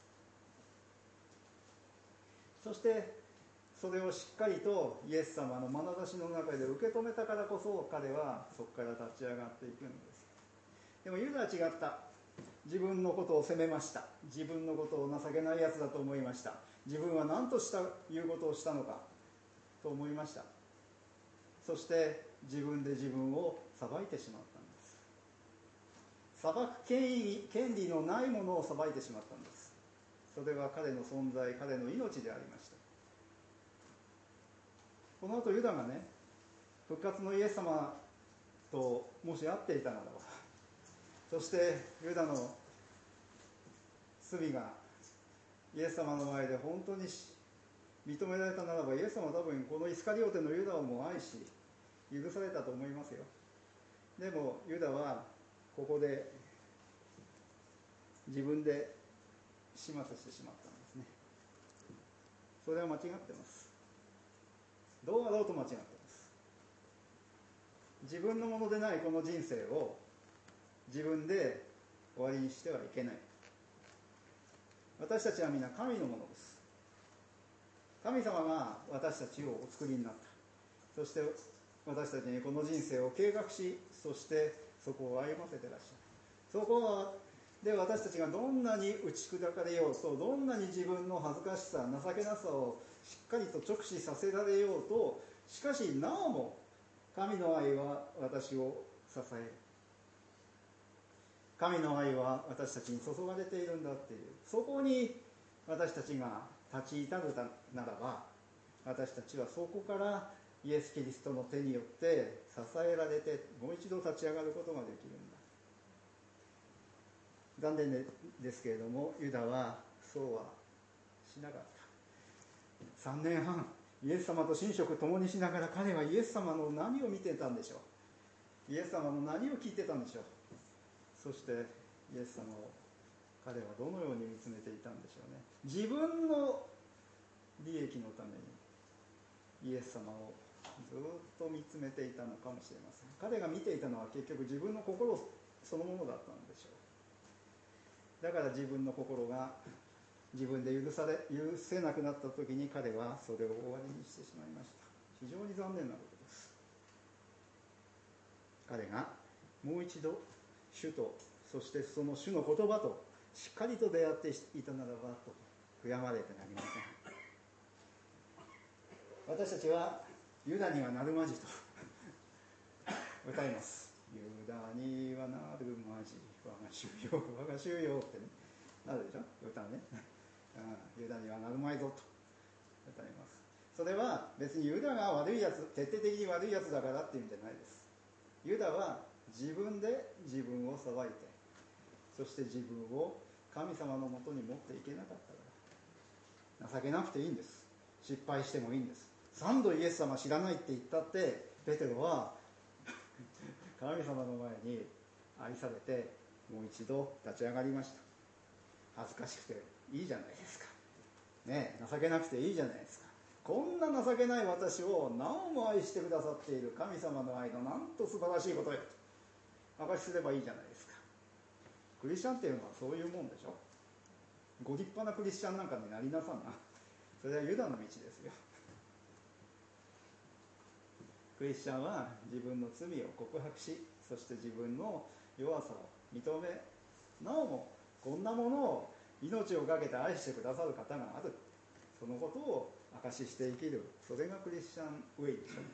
そしてそれをしっかりとイエス様の眼差しの中で受け止めたからこそ彼はそこから立ち上がっていくんです。でもユダは違った。自分のことを責めました。自分のことを情けないやつだと思いました。自分は何としたいうことをしたのかと思いました。そして自分で自分を裁いてしまったんです。裁く権威、権利のないものを裁いてしまったんです。それは彼の存在、彼の命でありました。この後ユダがね、復活のイエス様ともし会っていたならば、そしてユダの罪がイエス様の前で本当に認められたならば、イエス様は多分このイスカリオテのユダをも愛し許されたと思いますよ。でもユダはここで自分で始末してしまったんですね。それは間違ってます。どうあろうと間違ってます。自分のものでないこの人生を自分で終わりにしてはいけない。私たちは皆神のものです。神様が私たちをお作りになった。そして私たちにこの人生を計画し、そしてそこを歩ませてらっしゃる。そこで私たちがどんなに打ち砕かれようと、どんなに自分の恥ずかしさ、情けなさをしっかりと直視させられようと、しかしなおも神の愛は私を支える。神の愛は私たちに注がれているんだっていう、そこに私たちが立ち至るならば、私たちはそこからイエス・キリストの手によって支えられて、もう一度立ち上がることができるんだ。残念ですけれども、ユダはそうはしなかった。さんねんはんイエス様と寝食共にしながら、彼はイエス様の何を見てたんでしょう。イエス様の何を聞いてたんでしょう。そしてイエス様を彼はどのように見つめていたんでしょうね。自分の利益のためにイエス様をずっと見つめていたのかもしれません。彼が見ていたのは結局自分の心そのものだったんでしょう。だから自分の心が自分で許され許せなくなった時に、彼はそれを終わりにしてしまいました。非常に残念なことです。彼がもう一度主と、そしてその主の言葉としっかりと出会っていたならばと悔やまれてなりません。私たちはユダにはなるまじと歌います。ユダにはなるまじ、我が主よ我が主よってね、なるでしょ歌ね、うん、ユダにはなるまいぞと歌います。それは別にユダが悪いやつ、徹底的に悪いやつだからっていうんじゃないです。ユダは自分で自分を裁いて、そして自分を神様のもとに持っていけなかったから。情けなくていいんです。失敗してもいいんです。三度イエス様知らないって言ったってペテロは神様の前に愛されてもう一度立ち上がりました。恥ずかしくていいじゃないですかね。情けなくていいじゃないですか。こんな情けない私をなおも愛してくださっている神様の愛のなんと素晴らしいことよと証しすればいいじゃないですか。クリスチャンっていうのはそういうもんでしょ。ご立派なクリスチャンなんかになりなさんな。それはユダの道ですよ。クリスチャンは自分の罪を告白し、そして自分の弱さを認め、なおもこんなものを命を懸けて愛してくださる方がある、そのことを証しして生きる、それがクリスチャンウェイでしょう。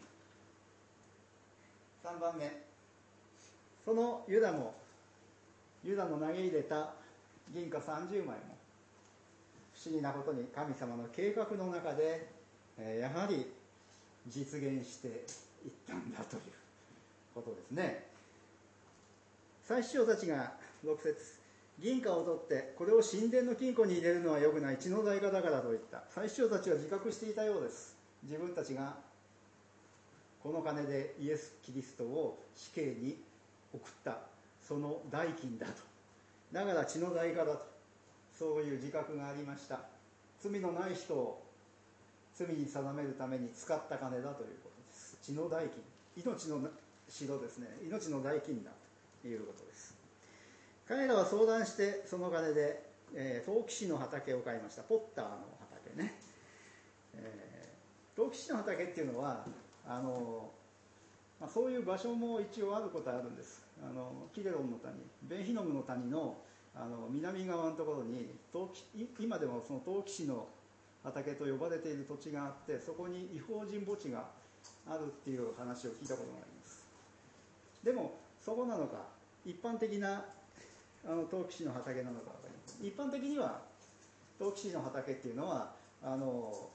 さんばんめ、そのユダもユダの投げ入れた銀貨さんじゅうまいも不思議なことに神様の計画の中で、えー、やはり実現していったんだということですね。祭司長たちがろく節、銀貨を取ってこれを神殿の金庫に入れるのは良くない、血の代価だからと言った。祭司長たちは自覚していたようです。自分たちがこの金でイエス・キリストを死刑に送ったその代金だと、だから血の代価だと、そういう自覚がありました。罪のない人を罪に定めるために使った金だということです。血の代金、命の代ですね、命の代金だということです。彼らは相談してその金で、えー、陶器師の畑を買いました。ポッターの畑ね、えー、陶器師の畑っていうのはあの、まあ、そういう場所も一応あることはあるんです。あのキレロンの谷、ベンヒノムの谷のあの南側のところに陶器、今でもその陶器師の畑と呼ばれている土地があって、そこに異邦人墓地があるっていう話を聞いたことがあります。でもそこなのか一般的なあの陶器師の畑なのか分かります。一般的には陶器師の畑っていうのはあの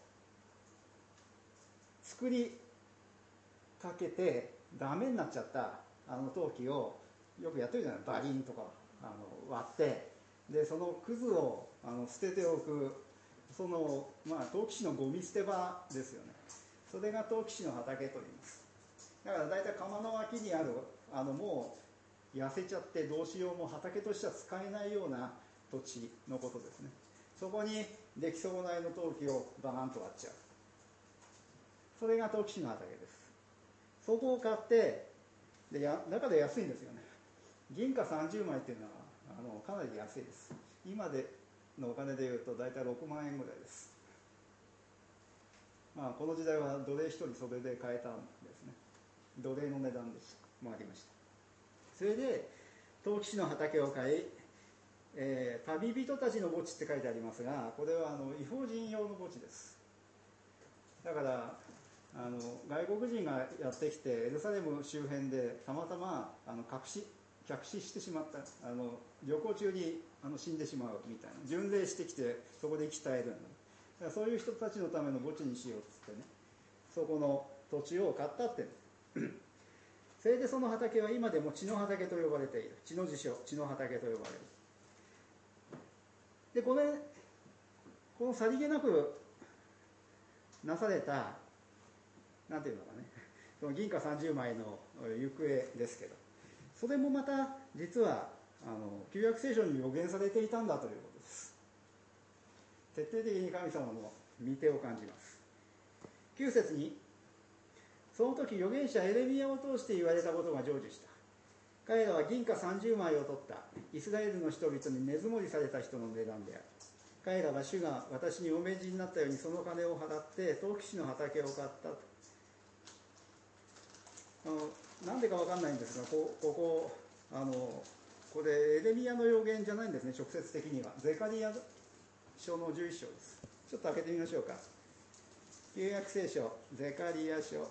作りかけてダメになっちゃったあの陶器をよくやってるじゃない、バリンとかあの割って、でそのくずをあの捨てておく、その、まあ、陶器師のゴミ捨て場ですよね。それが陶器師の畑と言います。だから大体釜の脇にあるあのもう痩せちゃってどうしようも畑としては使えないような土地のことですね。 そこに出来損ないの陶器をバーンと割っちゃう。それが陶器師の畑です。そこを買ってでや中で安いんですよね。銀貨さんじゅうまいっていうのはあのかなり安いです。今でのお金でいうと大体ろくまんえんぐらいです。まあ、この時代は奴隷一人袖で買えたんですね。奴隷の値段ですもありました。それで陶器師の畑を買い、えー、旅人たちの墓地って書いてありますが、これはあの異邦人用の墓地です。だからあの外国人がやってきてエルサレム周辺でたまたまあの隠し客死してしまった、あの旅行中にあの死んでしまうみたいな、巡礼してきてそこで生き絶えるんだ。だからそういう人たちのための墓地にしようっつってね、そこの土地を買ったってそれでその畑は今でも血の畑と呼ばれている。血の辞書、血の畑と呼ばれる。でこれこのさりげなくなされたなんていうのかね、その銀貨さんじゅうまいの行方ですけど、それもまた実はあの旧約聖書に予言されていたんだということです。徹底的に神様の御手を感じます。きゅう節に、その時預言者エレミヤを通して言われたことが成就した。彼らは銀貨さんじゅうまいを取ったイスラエルの人々に根積もりされた人の値段である。彼らは主が私にお命じになったようにその金を払って陶器師の畑を買ったと。あのなんでか分かんないんですが、こここあのこれエレミヤの予言じゃないんですね、直接的には。ゼカリヤ書のじゅういっ章です。ちょっと開けてみましょうか。旧約聖書ゼカリヤ書。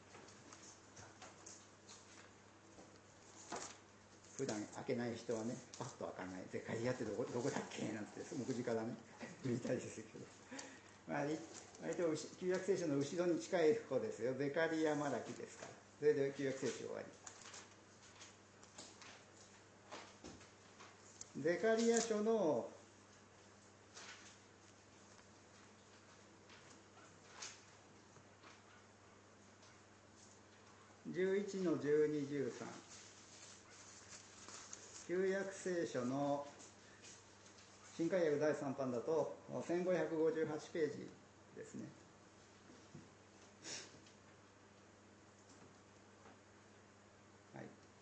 普段開けない人はね、パッと開かない。ゼカリヤってどこ、どこだっけなんて目次からね見たりですけど、まあ、割と旧約聖書の後ろに近い方ですよ。ゼカリヤマラキですから。それで旧約聖書終わり。ゼカリヤ書のじゅういちのじゅうに、じゅうさん、旧約聖書の新海訳だいさん版だとせんごひゃくごじゅうはちページですね。はい、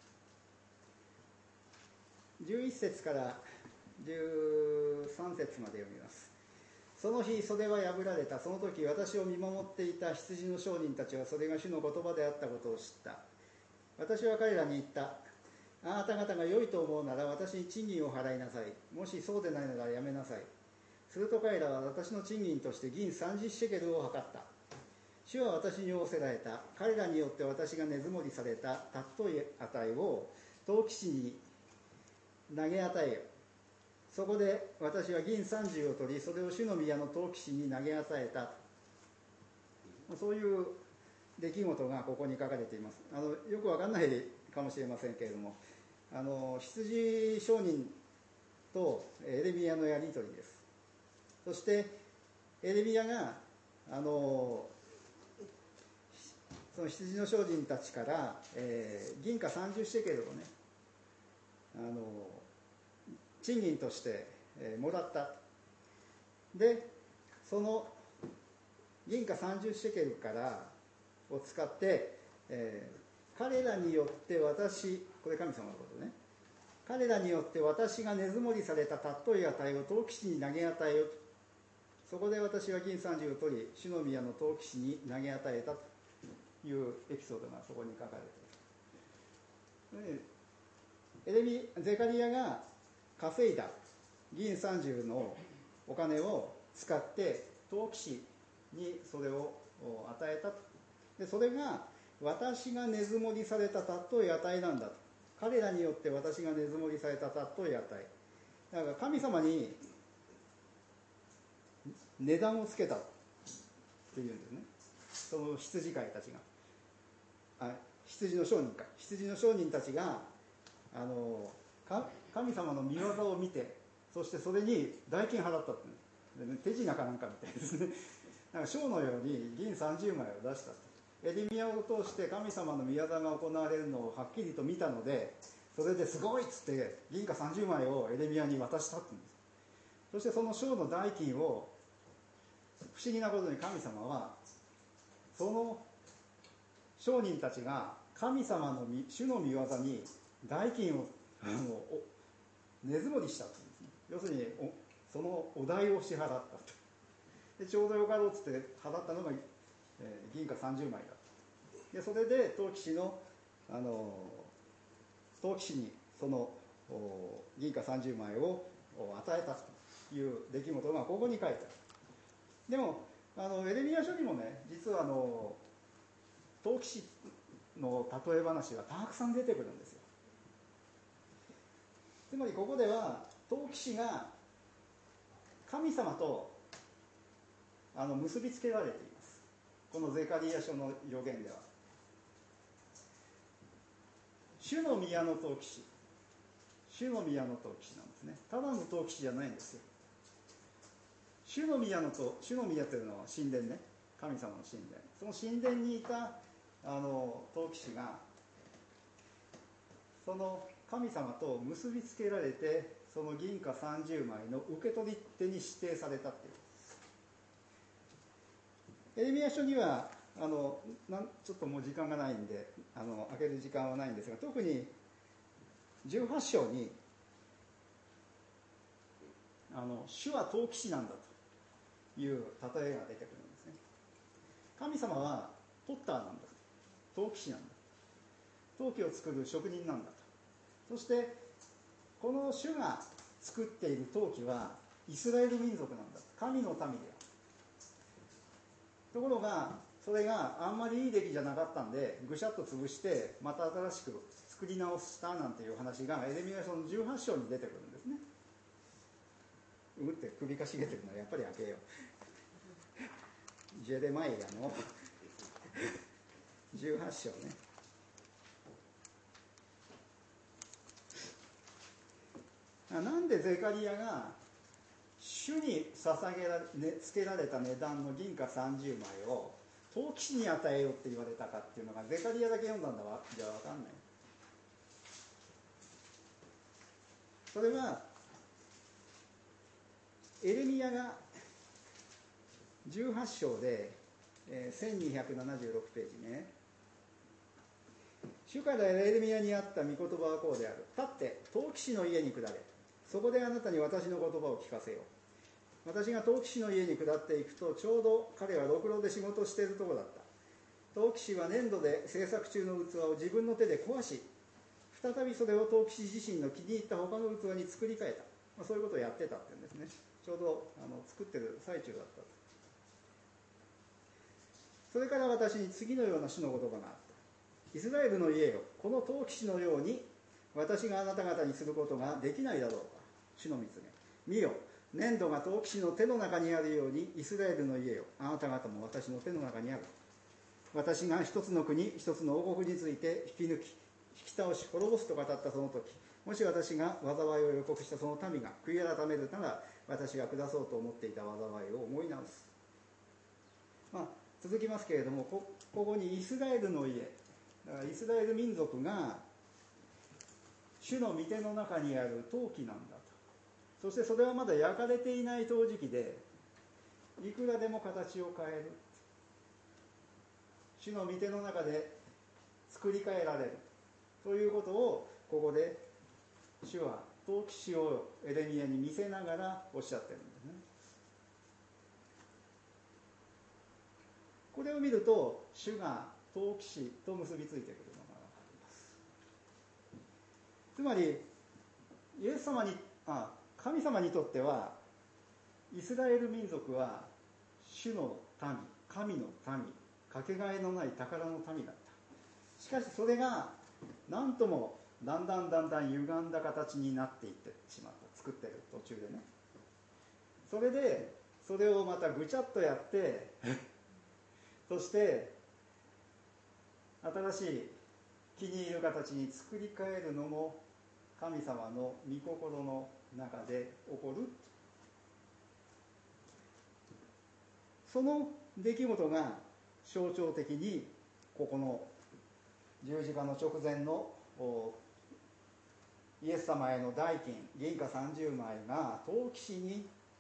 じゅういっ節からじゅうさん節まで読みます。その日袖は破られた。その時私を見守っていた羊の商人たちはそれが主の言葉であったことを知った。私は彼らに言った。あなた方が良いと思うなら私に賃金を払いなさい。もしそうでないならやめなさい。すると彼らは私の賃金として銀さんじゅうシェケルを測った。主は私に仰せられた。彼らによって私が根積もりされた尊い値を陶器師に投げ与えよ。そこで私は銀さんじゅうを取り、それを主の宮の陶器師に投げ与えた。そういう出来事がここに書かれています。あのよくわかんないかもしれませんけれども、あの羊商人とエレミヤのやり取りです。そしてエレミヤがあのその羊の商人たちから、えー、銀貨さんじゅうシェケルをね、あの賃金として、えー、もらった。でその銀貨さんじゅうシェケルからを使って、えー、彼らによって私、これ神様のことね、彼らによって私が根積もりされた尊い値を陶器師に投げ与えようと。そこで私は銀さんじゅうを取り、主の宮の陶器師に投げ与えたというエピソードがそこに書かれている。エレミゼカリヤが稼いだ銀さんじゅうのお金を使って陶器師にそれを与えたと。でそれが私が根積もりされた尊い値なんだと。彼らによって私が根積もりされた尊い値だから神様に値段をつけたっていうんですね。その羊飼いたちが、あ、羊の商人か羊の商人たちがあの神様の御業を見て、そしてそれに代金払ったって、ね、手品かなんかみたいですね。なんか賞のように銀さんじゅうまいを出したと。エレミヤを通して神様の御業が行われるのをはっきりと見たので、それですごいっつって銀貨さんじゅうまいをエレミヤに渡したって言うんです。 そしてその将の代金を不思議なことに神様はその商人たちが神様の主の御業に代金をあの根積もりしたというんですね。要するにおそのお代を支払ったと。でちょうどよかろうっつって払ったのが、えー、銀貨さんじゅうまいだった。でそれで陶器師のあの陶器師にその銀貨さんじゅうまいを与えたという出来事がここに書いてある。でもあのエレミヤ書にもね、実はあの陶器師の例え話がたくさん出てくるんですよ。つまりここでは陶器師が神様とあの結びつけられています。このゼカリヤ書の予言では主の宮の陶器師、主の宮の陶器師なんですね。ただの陶器師じゃないんですよ。主の宮のと主の宮というのは神殿ね、神様の神殿。その神殿にいたあの陶器師がその神様と結びつけられて、その銀貨さんじゅうまいの受け取り手に指定されたっていうことです。エレミヤ書にはあのなんちょっともう時間がないんであの開ける時間はないんですが、特にじゅうはち章にあの主は陶器師なんだという例えが出てくるんですね。神様はポッターなんだ、陶器師なんだ、陶器を作る職人なんだと。そしてこの主が作っている陶器はイスラエル民族なんだ、神の民である。ところがそれがあんまりいい出来じゃなかったんでぐしゃっと潰してまた新しく作り直したなんていう話がエレミヤ書のじゅうはち章に出てくるんですね。うって首かしげてるのはやっぱり開けようジェレマイヤのじゅうはち章ね。なんでゼカリヤが主に捧げられ、ね、つけられた値段の銀貨さんじゅうまいを陶器師に与えようって言われたかっていうのがゼカリヤだけ読んだんだわじゃ分かんない。それはエレミヤがじゅうはち章で、えー、せんにひゃくななじゅうろくページね。主からエレミヤにあった御言葉はこうである。立って陶器師の家に下れ、そこであなたに私の言葉を聞かせよう。私が陶器師の家に下っていくと、ちょうど彼はろくろで仕事をしているところだった。陶器師は粘土で制作中の器を自分の手で壊し、再びそれを陶器師自身の気に入った他の器に作り変えた。まあ、そういうことをやってたっていうんですね。ちょうどあの作ってる最中だったと。それから私に次のような主の言葉があった。イスラエルの家よ、この陶器師のように私があなた方にすることができないだろうか。主の御告げ。見よ、粘土が陶器師の手の中にあるように、イスラエルの家よ、あなた方も私の手の中にある。私が一つの国一つの王国について引き抜き引き倒し滅ぼすと語ったその時、もし私が災いを予告したその民が悔い改めるなら、私が下そうと思っていた災いを思い直す。まあ、続きますけれども、こここにイスラエルの家、だからイスラエル民族が主の御手の中にある陶器なんだと。そしてそれはまだ焼かれていない陶磁器で、いくらでも形を変える。主の御手の中で作り変えられるということをここで主は陶器師をエレミヤに見せながらおっしゃってるんですね。これを見ると主が陶器師と結びついてくるのが分かります。つまりイエス様にあ神様にとってはイスラエル民族は主の民、神の民、かけがえのない宝の民だった。しかしそれが何ともだんだんだんだん歪んだ形になっていってしまった。作ってる途中でね。それでそれをまたぐちゃっとやってそして新しい気に入る形に作り変えるのも神様の御心の中で起こる。その出来事が象徴的にここの十字架の直前のイエス様への代金銀貨さんじゅうまいが陶器師に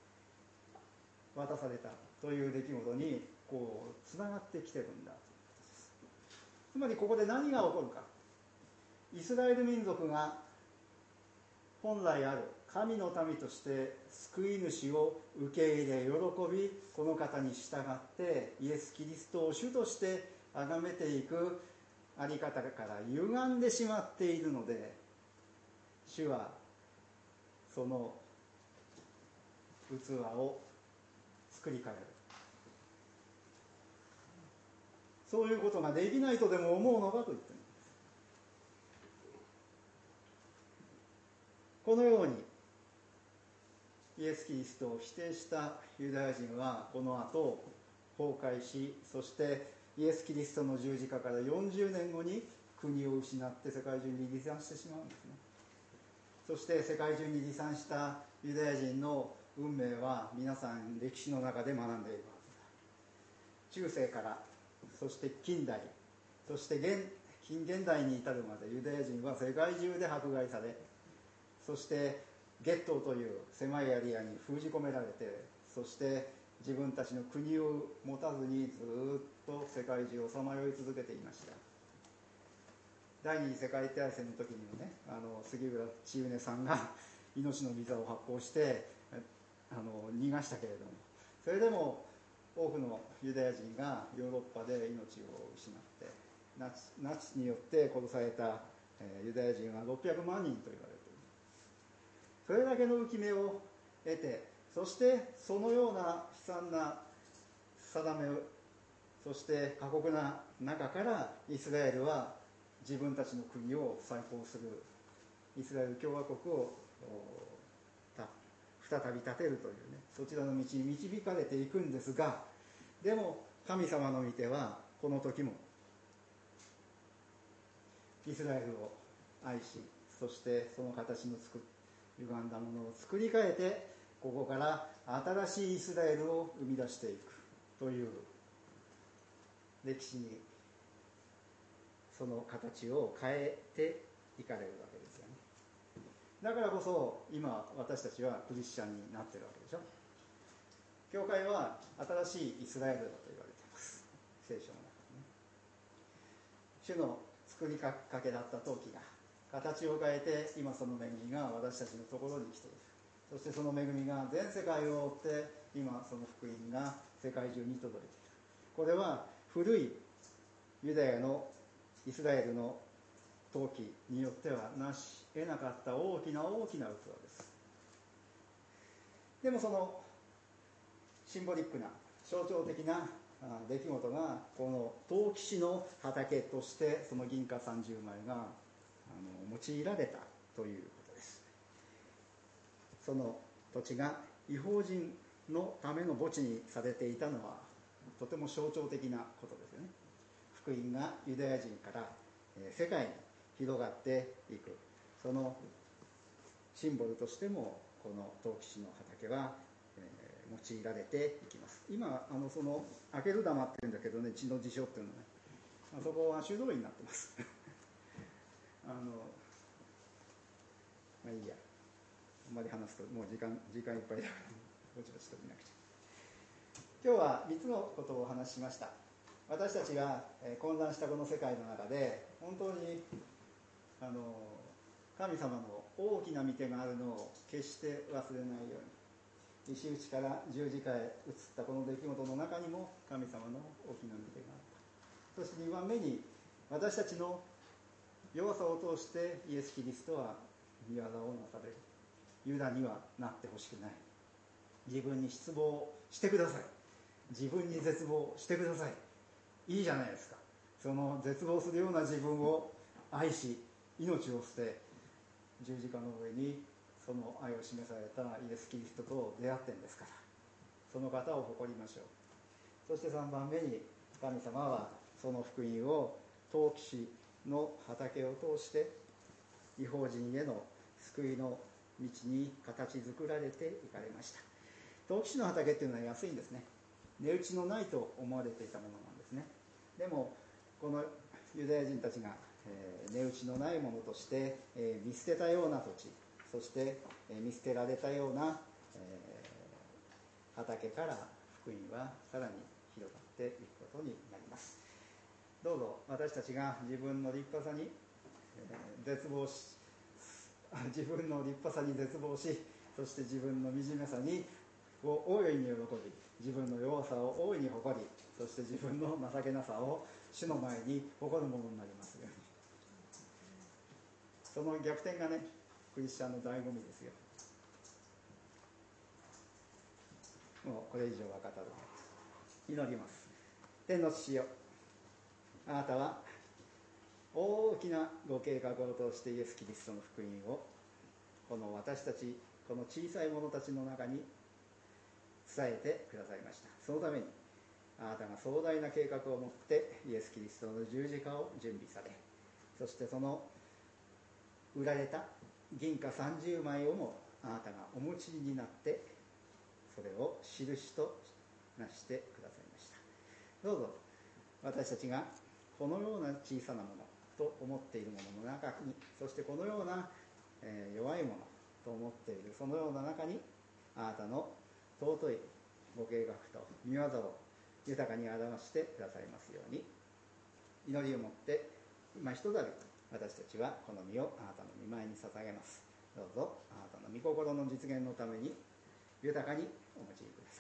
渡されたという出来事にこうつながってきてるんだ。つまりここで何が起こるか、イスラエル民族が本来ある神の民として救い主を受け入れ喜び、この方に従ってイエス・キリストを主として崇めていくあり方から歪んでしまっているので、主はその器を作り変える。そういうことができないとでも思うのかと言っている。このようにイエス・キリストを否定したユダヤ人はこの後崩壊し、そしてイエス・キリストの十字架からよんじゅうねんごに国を失って世界中に離散してしまうんですね。そして世界中に離散したユダヤ人の運命は皆さん歴史の中で学んでいるはずだ。中世からそして近代、そして現近現代に至るまでユダヤ人は世界中で迫害され、そしてゲットーという狭いエリアに封じ込められて、そして自分たちの国を持たずにずっと世界中をさまよい続けていました。第二次世界大戦の時にもね、あの杉浦千畝さんが命のビザを発行してあの逃がしたけれども、それでも多くのユダヤ人がヨーロッパで命を失って、ナチ、ナチによって殺された、えー、ユダヤ人はろっぴゃくまんにんと言われている。それだけの浮き目を得て、そしてそのような悲惨な定めを、そして過酷な中からイスラエルは自分たちの国を再興するイスラエル共和国を再び立てるというね、そちらの道に導かれていくんですが、でも神様の御手はこの時もイスラエルを愛し、そしてその形の作歪んだものを作り変えて、ここから新しいイスラエルを生み出していくという歴史にその形を変えていかれるわけですよね。だからこそ今私たちはクリスチャンになってるわけでしょ。教会は新しいイスラエルだと言われています、聖書の中にね。主の作りかけだった陶器が形を変えて、今その恵みが私たちのところに来ている。そしてその恵みが全世界を覆って、今その福音が世界中に届いている。これは古いユダヤのイスラエルの陶器によってはなし得なかった大きな大きな器です。でもそのシンボリックな象徴的な出来事がこの陶器師の畑として、その銀貨さんじゅうまいがあの用いられたということです。その土地が異邦人のための墓地にされていたのはとても象徴的なことですよね。福音がユダヤ人から世界に広がっていく、そのシンボルとしてもこの陶器師の畑は、えー、用いられていきます。今あのそのアケルダマっていうんだけどね、地の辞書っていうのね、あそこは修道院になってますあのまあいいや、あんまり話すともう時間時間いっぱいだからぼちぼちと見なくちゃ。今日はみっつのことをお話ししました。私たちが混乱したこの世界の中で本当にあの神様の大きな御手があるのを決して忘れないように、石打ちから十字架へ移ったこの出来事の中にも神様の大きな御手があった。そしてにばんめに、私たちの弱さを通してイエス・キリストは御業をなされる。ユダにはなってほしくない。自分に失望してください。自分に絶望してください。いいじゃないですか。その絶望するような自分を愛し、命を捨て、十字架の上にその愛を示されたイエス・キリストと出会ってんですから、その方を誇りましょう。そしてさんばんめに、神様はその福音を陶器師の畑を通して異邦人への救いの道に形作られていかれました。陶器師の畑っていうのは安いんですね。値打ちのないと思われていたものなんですね。でもこのユダヤ人たちが、えー、値打ちのないものとして、えー、見捨てたような土地、そして、えー、見捨てられたような、え畑から福音はさらに広がっていくことになります。どうぞ私たちが自分の立派さに、えー、絶望し自分の立派さに絶望し、そして自分の惨めさにを大いに喜び、自分の弱さを大いに誇り、そして自分の情けなさを主の前に誇るものになりますように。その逆転がね、クリスチャンの醍醐味ですよ。もうこれ以上は語る。祈ります。天の父よ、あなたは大きなご計画を通してイエス・キリストの福音をこの私たち、この小さい者たちの中に伝えてくださいました。そのためにあなたが壮大な計画を持ってイエス・キリストの十字架を準備され、そしてその売られた銀貨さんじゅうまいをもあなたがお持ちになってそれを印となしてくださいました。どうぞ私たちがこのような小さなものと思っているものの中に、そしてこのような、えー、弱いものと思っているそのような中にあなたの尊いご計画と御業を豊かに表してくださいますように祈りをもって今ひとたび私たちはこの身をあなたの御前に捧げます。どうぞあなたの御心の実現のために豊かにお用いくださ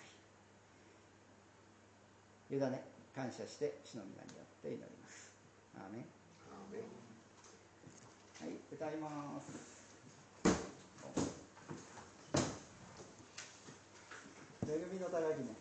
い。委ね感謝して主の皆によって祈ります。アーメン。 アーメン。 はい、歌います。恵みのたがきね。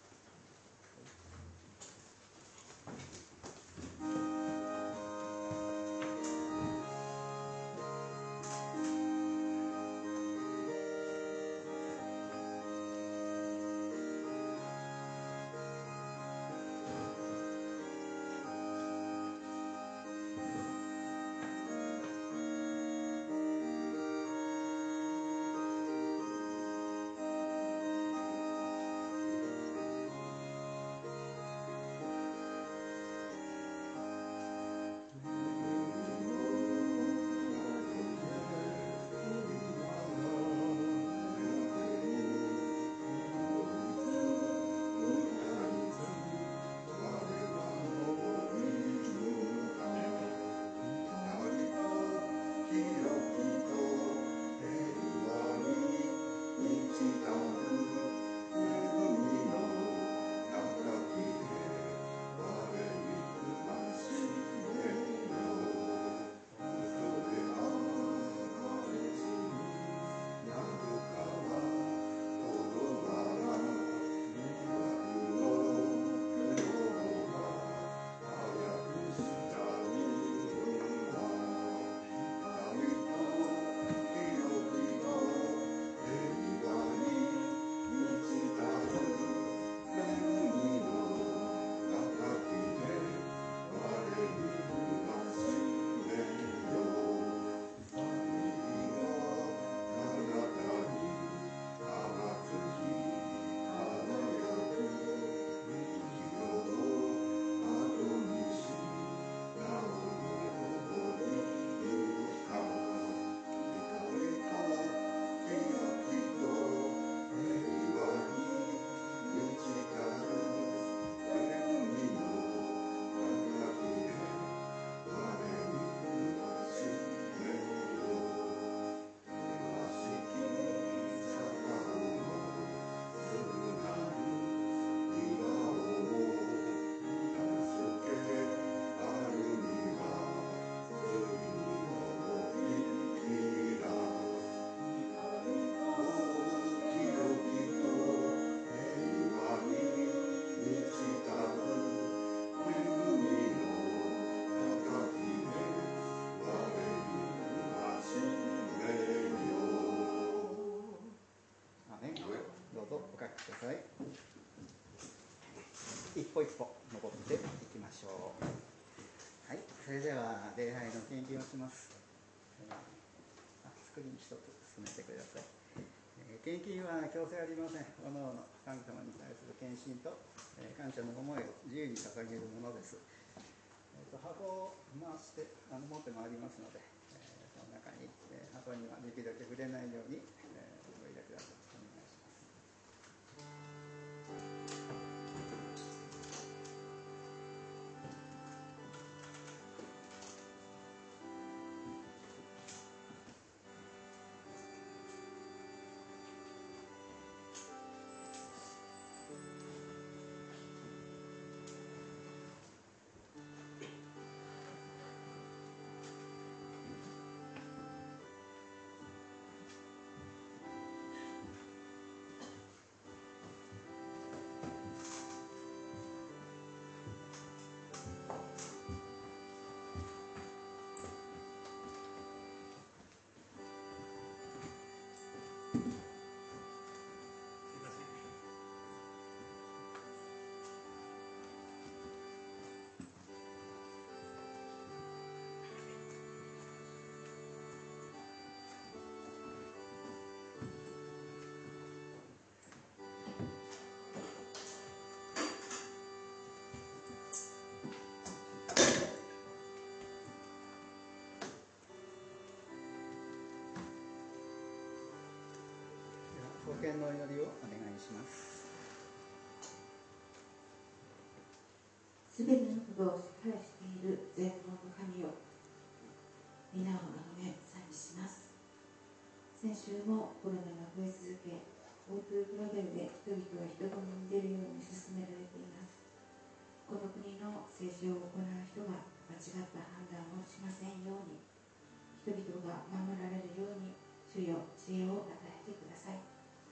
一歩一歩登っていきましょう。はい、それでは礼拝の献金をします。あ、スクリーン一つ進めてください。えー、献金は強制ありません。おのおの神様に対する献身と、えー、感謝の思いを自由に捧げるものです。えー、と箱を回してあの持ってまいりますので、えー、その中に、えー、箱にはできるだけ触れないように、えー、お入れください。お願いします。 献のお祈りをお願いします。 すべてのことを支配している全能の神よ、皆をあがめ賛美します。先週もコロナが増え続け、GoTo トラベルで人々は人混みに出るように進められています。この国の政治を行う人が間違った判断をしませんように、人々が守られるように主よ知恵を与えてください。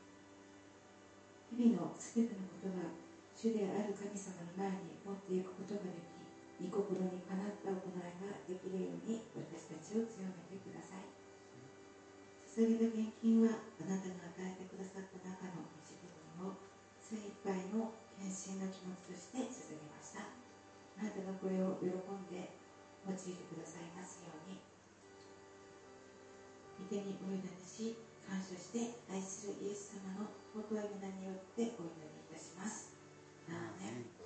日々のすべてのことが主である神様の前に持っていくことができ、御心にかなった行いができるように私たちを強めてください。捧げた献金はあなたが与えてくださった中の一部分を精一杯の献身の気持ちとして捧げました。あなたがこれを喜んで用いてくださいますように。御手にお委ねし、感謝して愛するイエス様の尊い皆によってお祈りいたします。アーメン。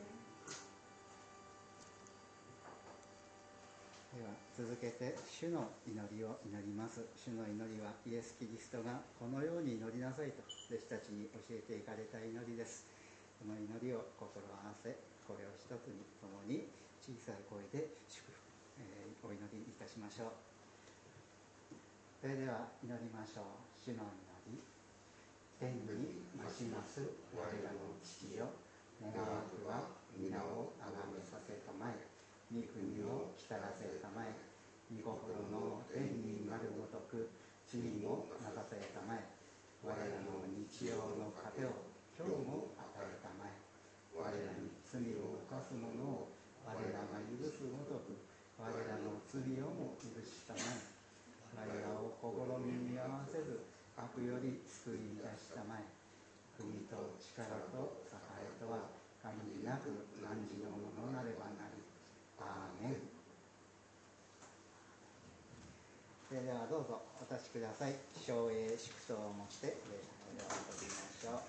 では続けて主の祈りを祈ります。主の祈りはイエス・キリストがこのように祈りなさいと弟子たちに教えていかれた祈りです。この祈りを心を合わせ、声を一つに共に小さい声で祝福、えー、お祈りいたしましょう。それでは祈りましょう。主の祈り。天に増します我らの父よ、願わくは皆をあがめさせたまえ、御国を来たらせたまえ、御心の天になるごとく地にもなさせたまえ、我らの日曜の糧を今日も与えたまえ、我らに罪を犯す者を我らが許すごとく我らの罪をも許したまえ、我らを試みに合わせず悪より救い出したまえ、国と力と栄とは限りなく汝のものなればなり。アーメン。それではどうぞお立ちください。唱詠祝祷をもって礼拝を終わりましょう。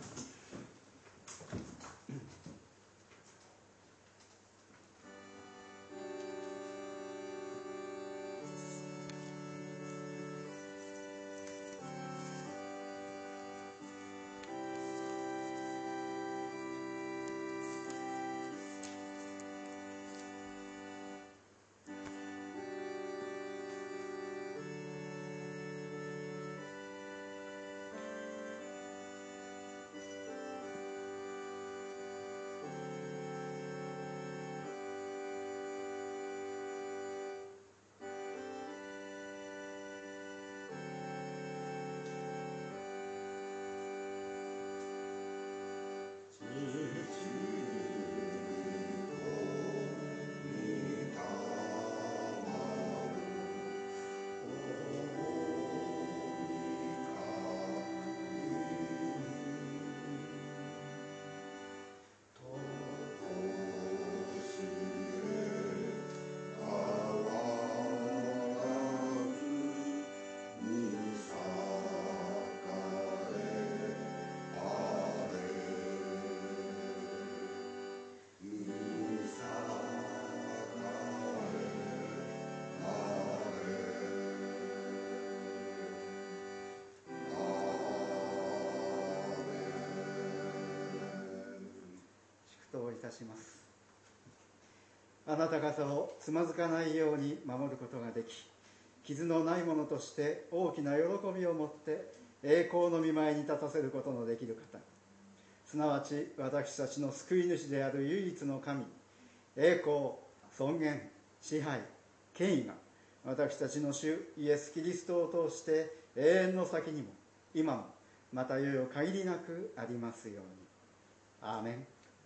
いたします。あなた方をつまずかないように守ることができ、傷のないものとして大きな喜びを持って栄光の御前に立たせることのできる方、すなわち私たちの救い主である唯一の神、栄光、尊厳、支配、権威が私たちの主イエス・キリストを通して永遠の先にも今もまたいよいよ限りなくありますように。アーメン。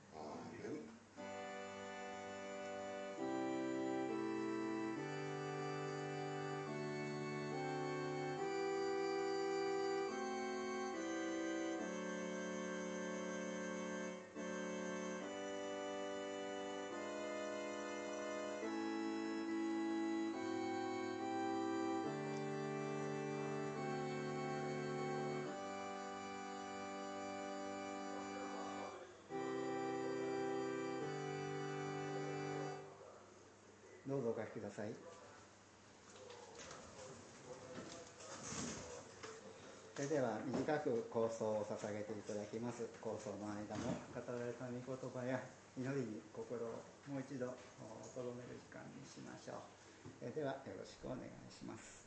どうぞお書きください。 それでは短く構想を捧げていただきます。構想の間も語られた御言葉や祈りに心をもう一度とどめる時間にしましょう。ではよろしくお願いします。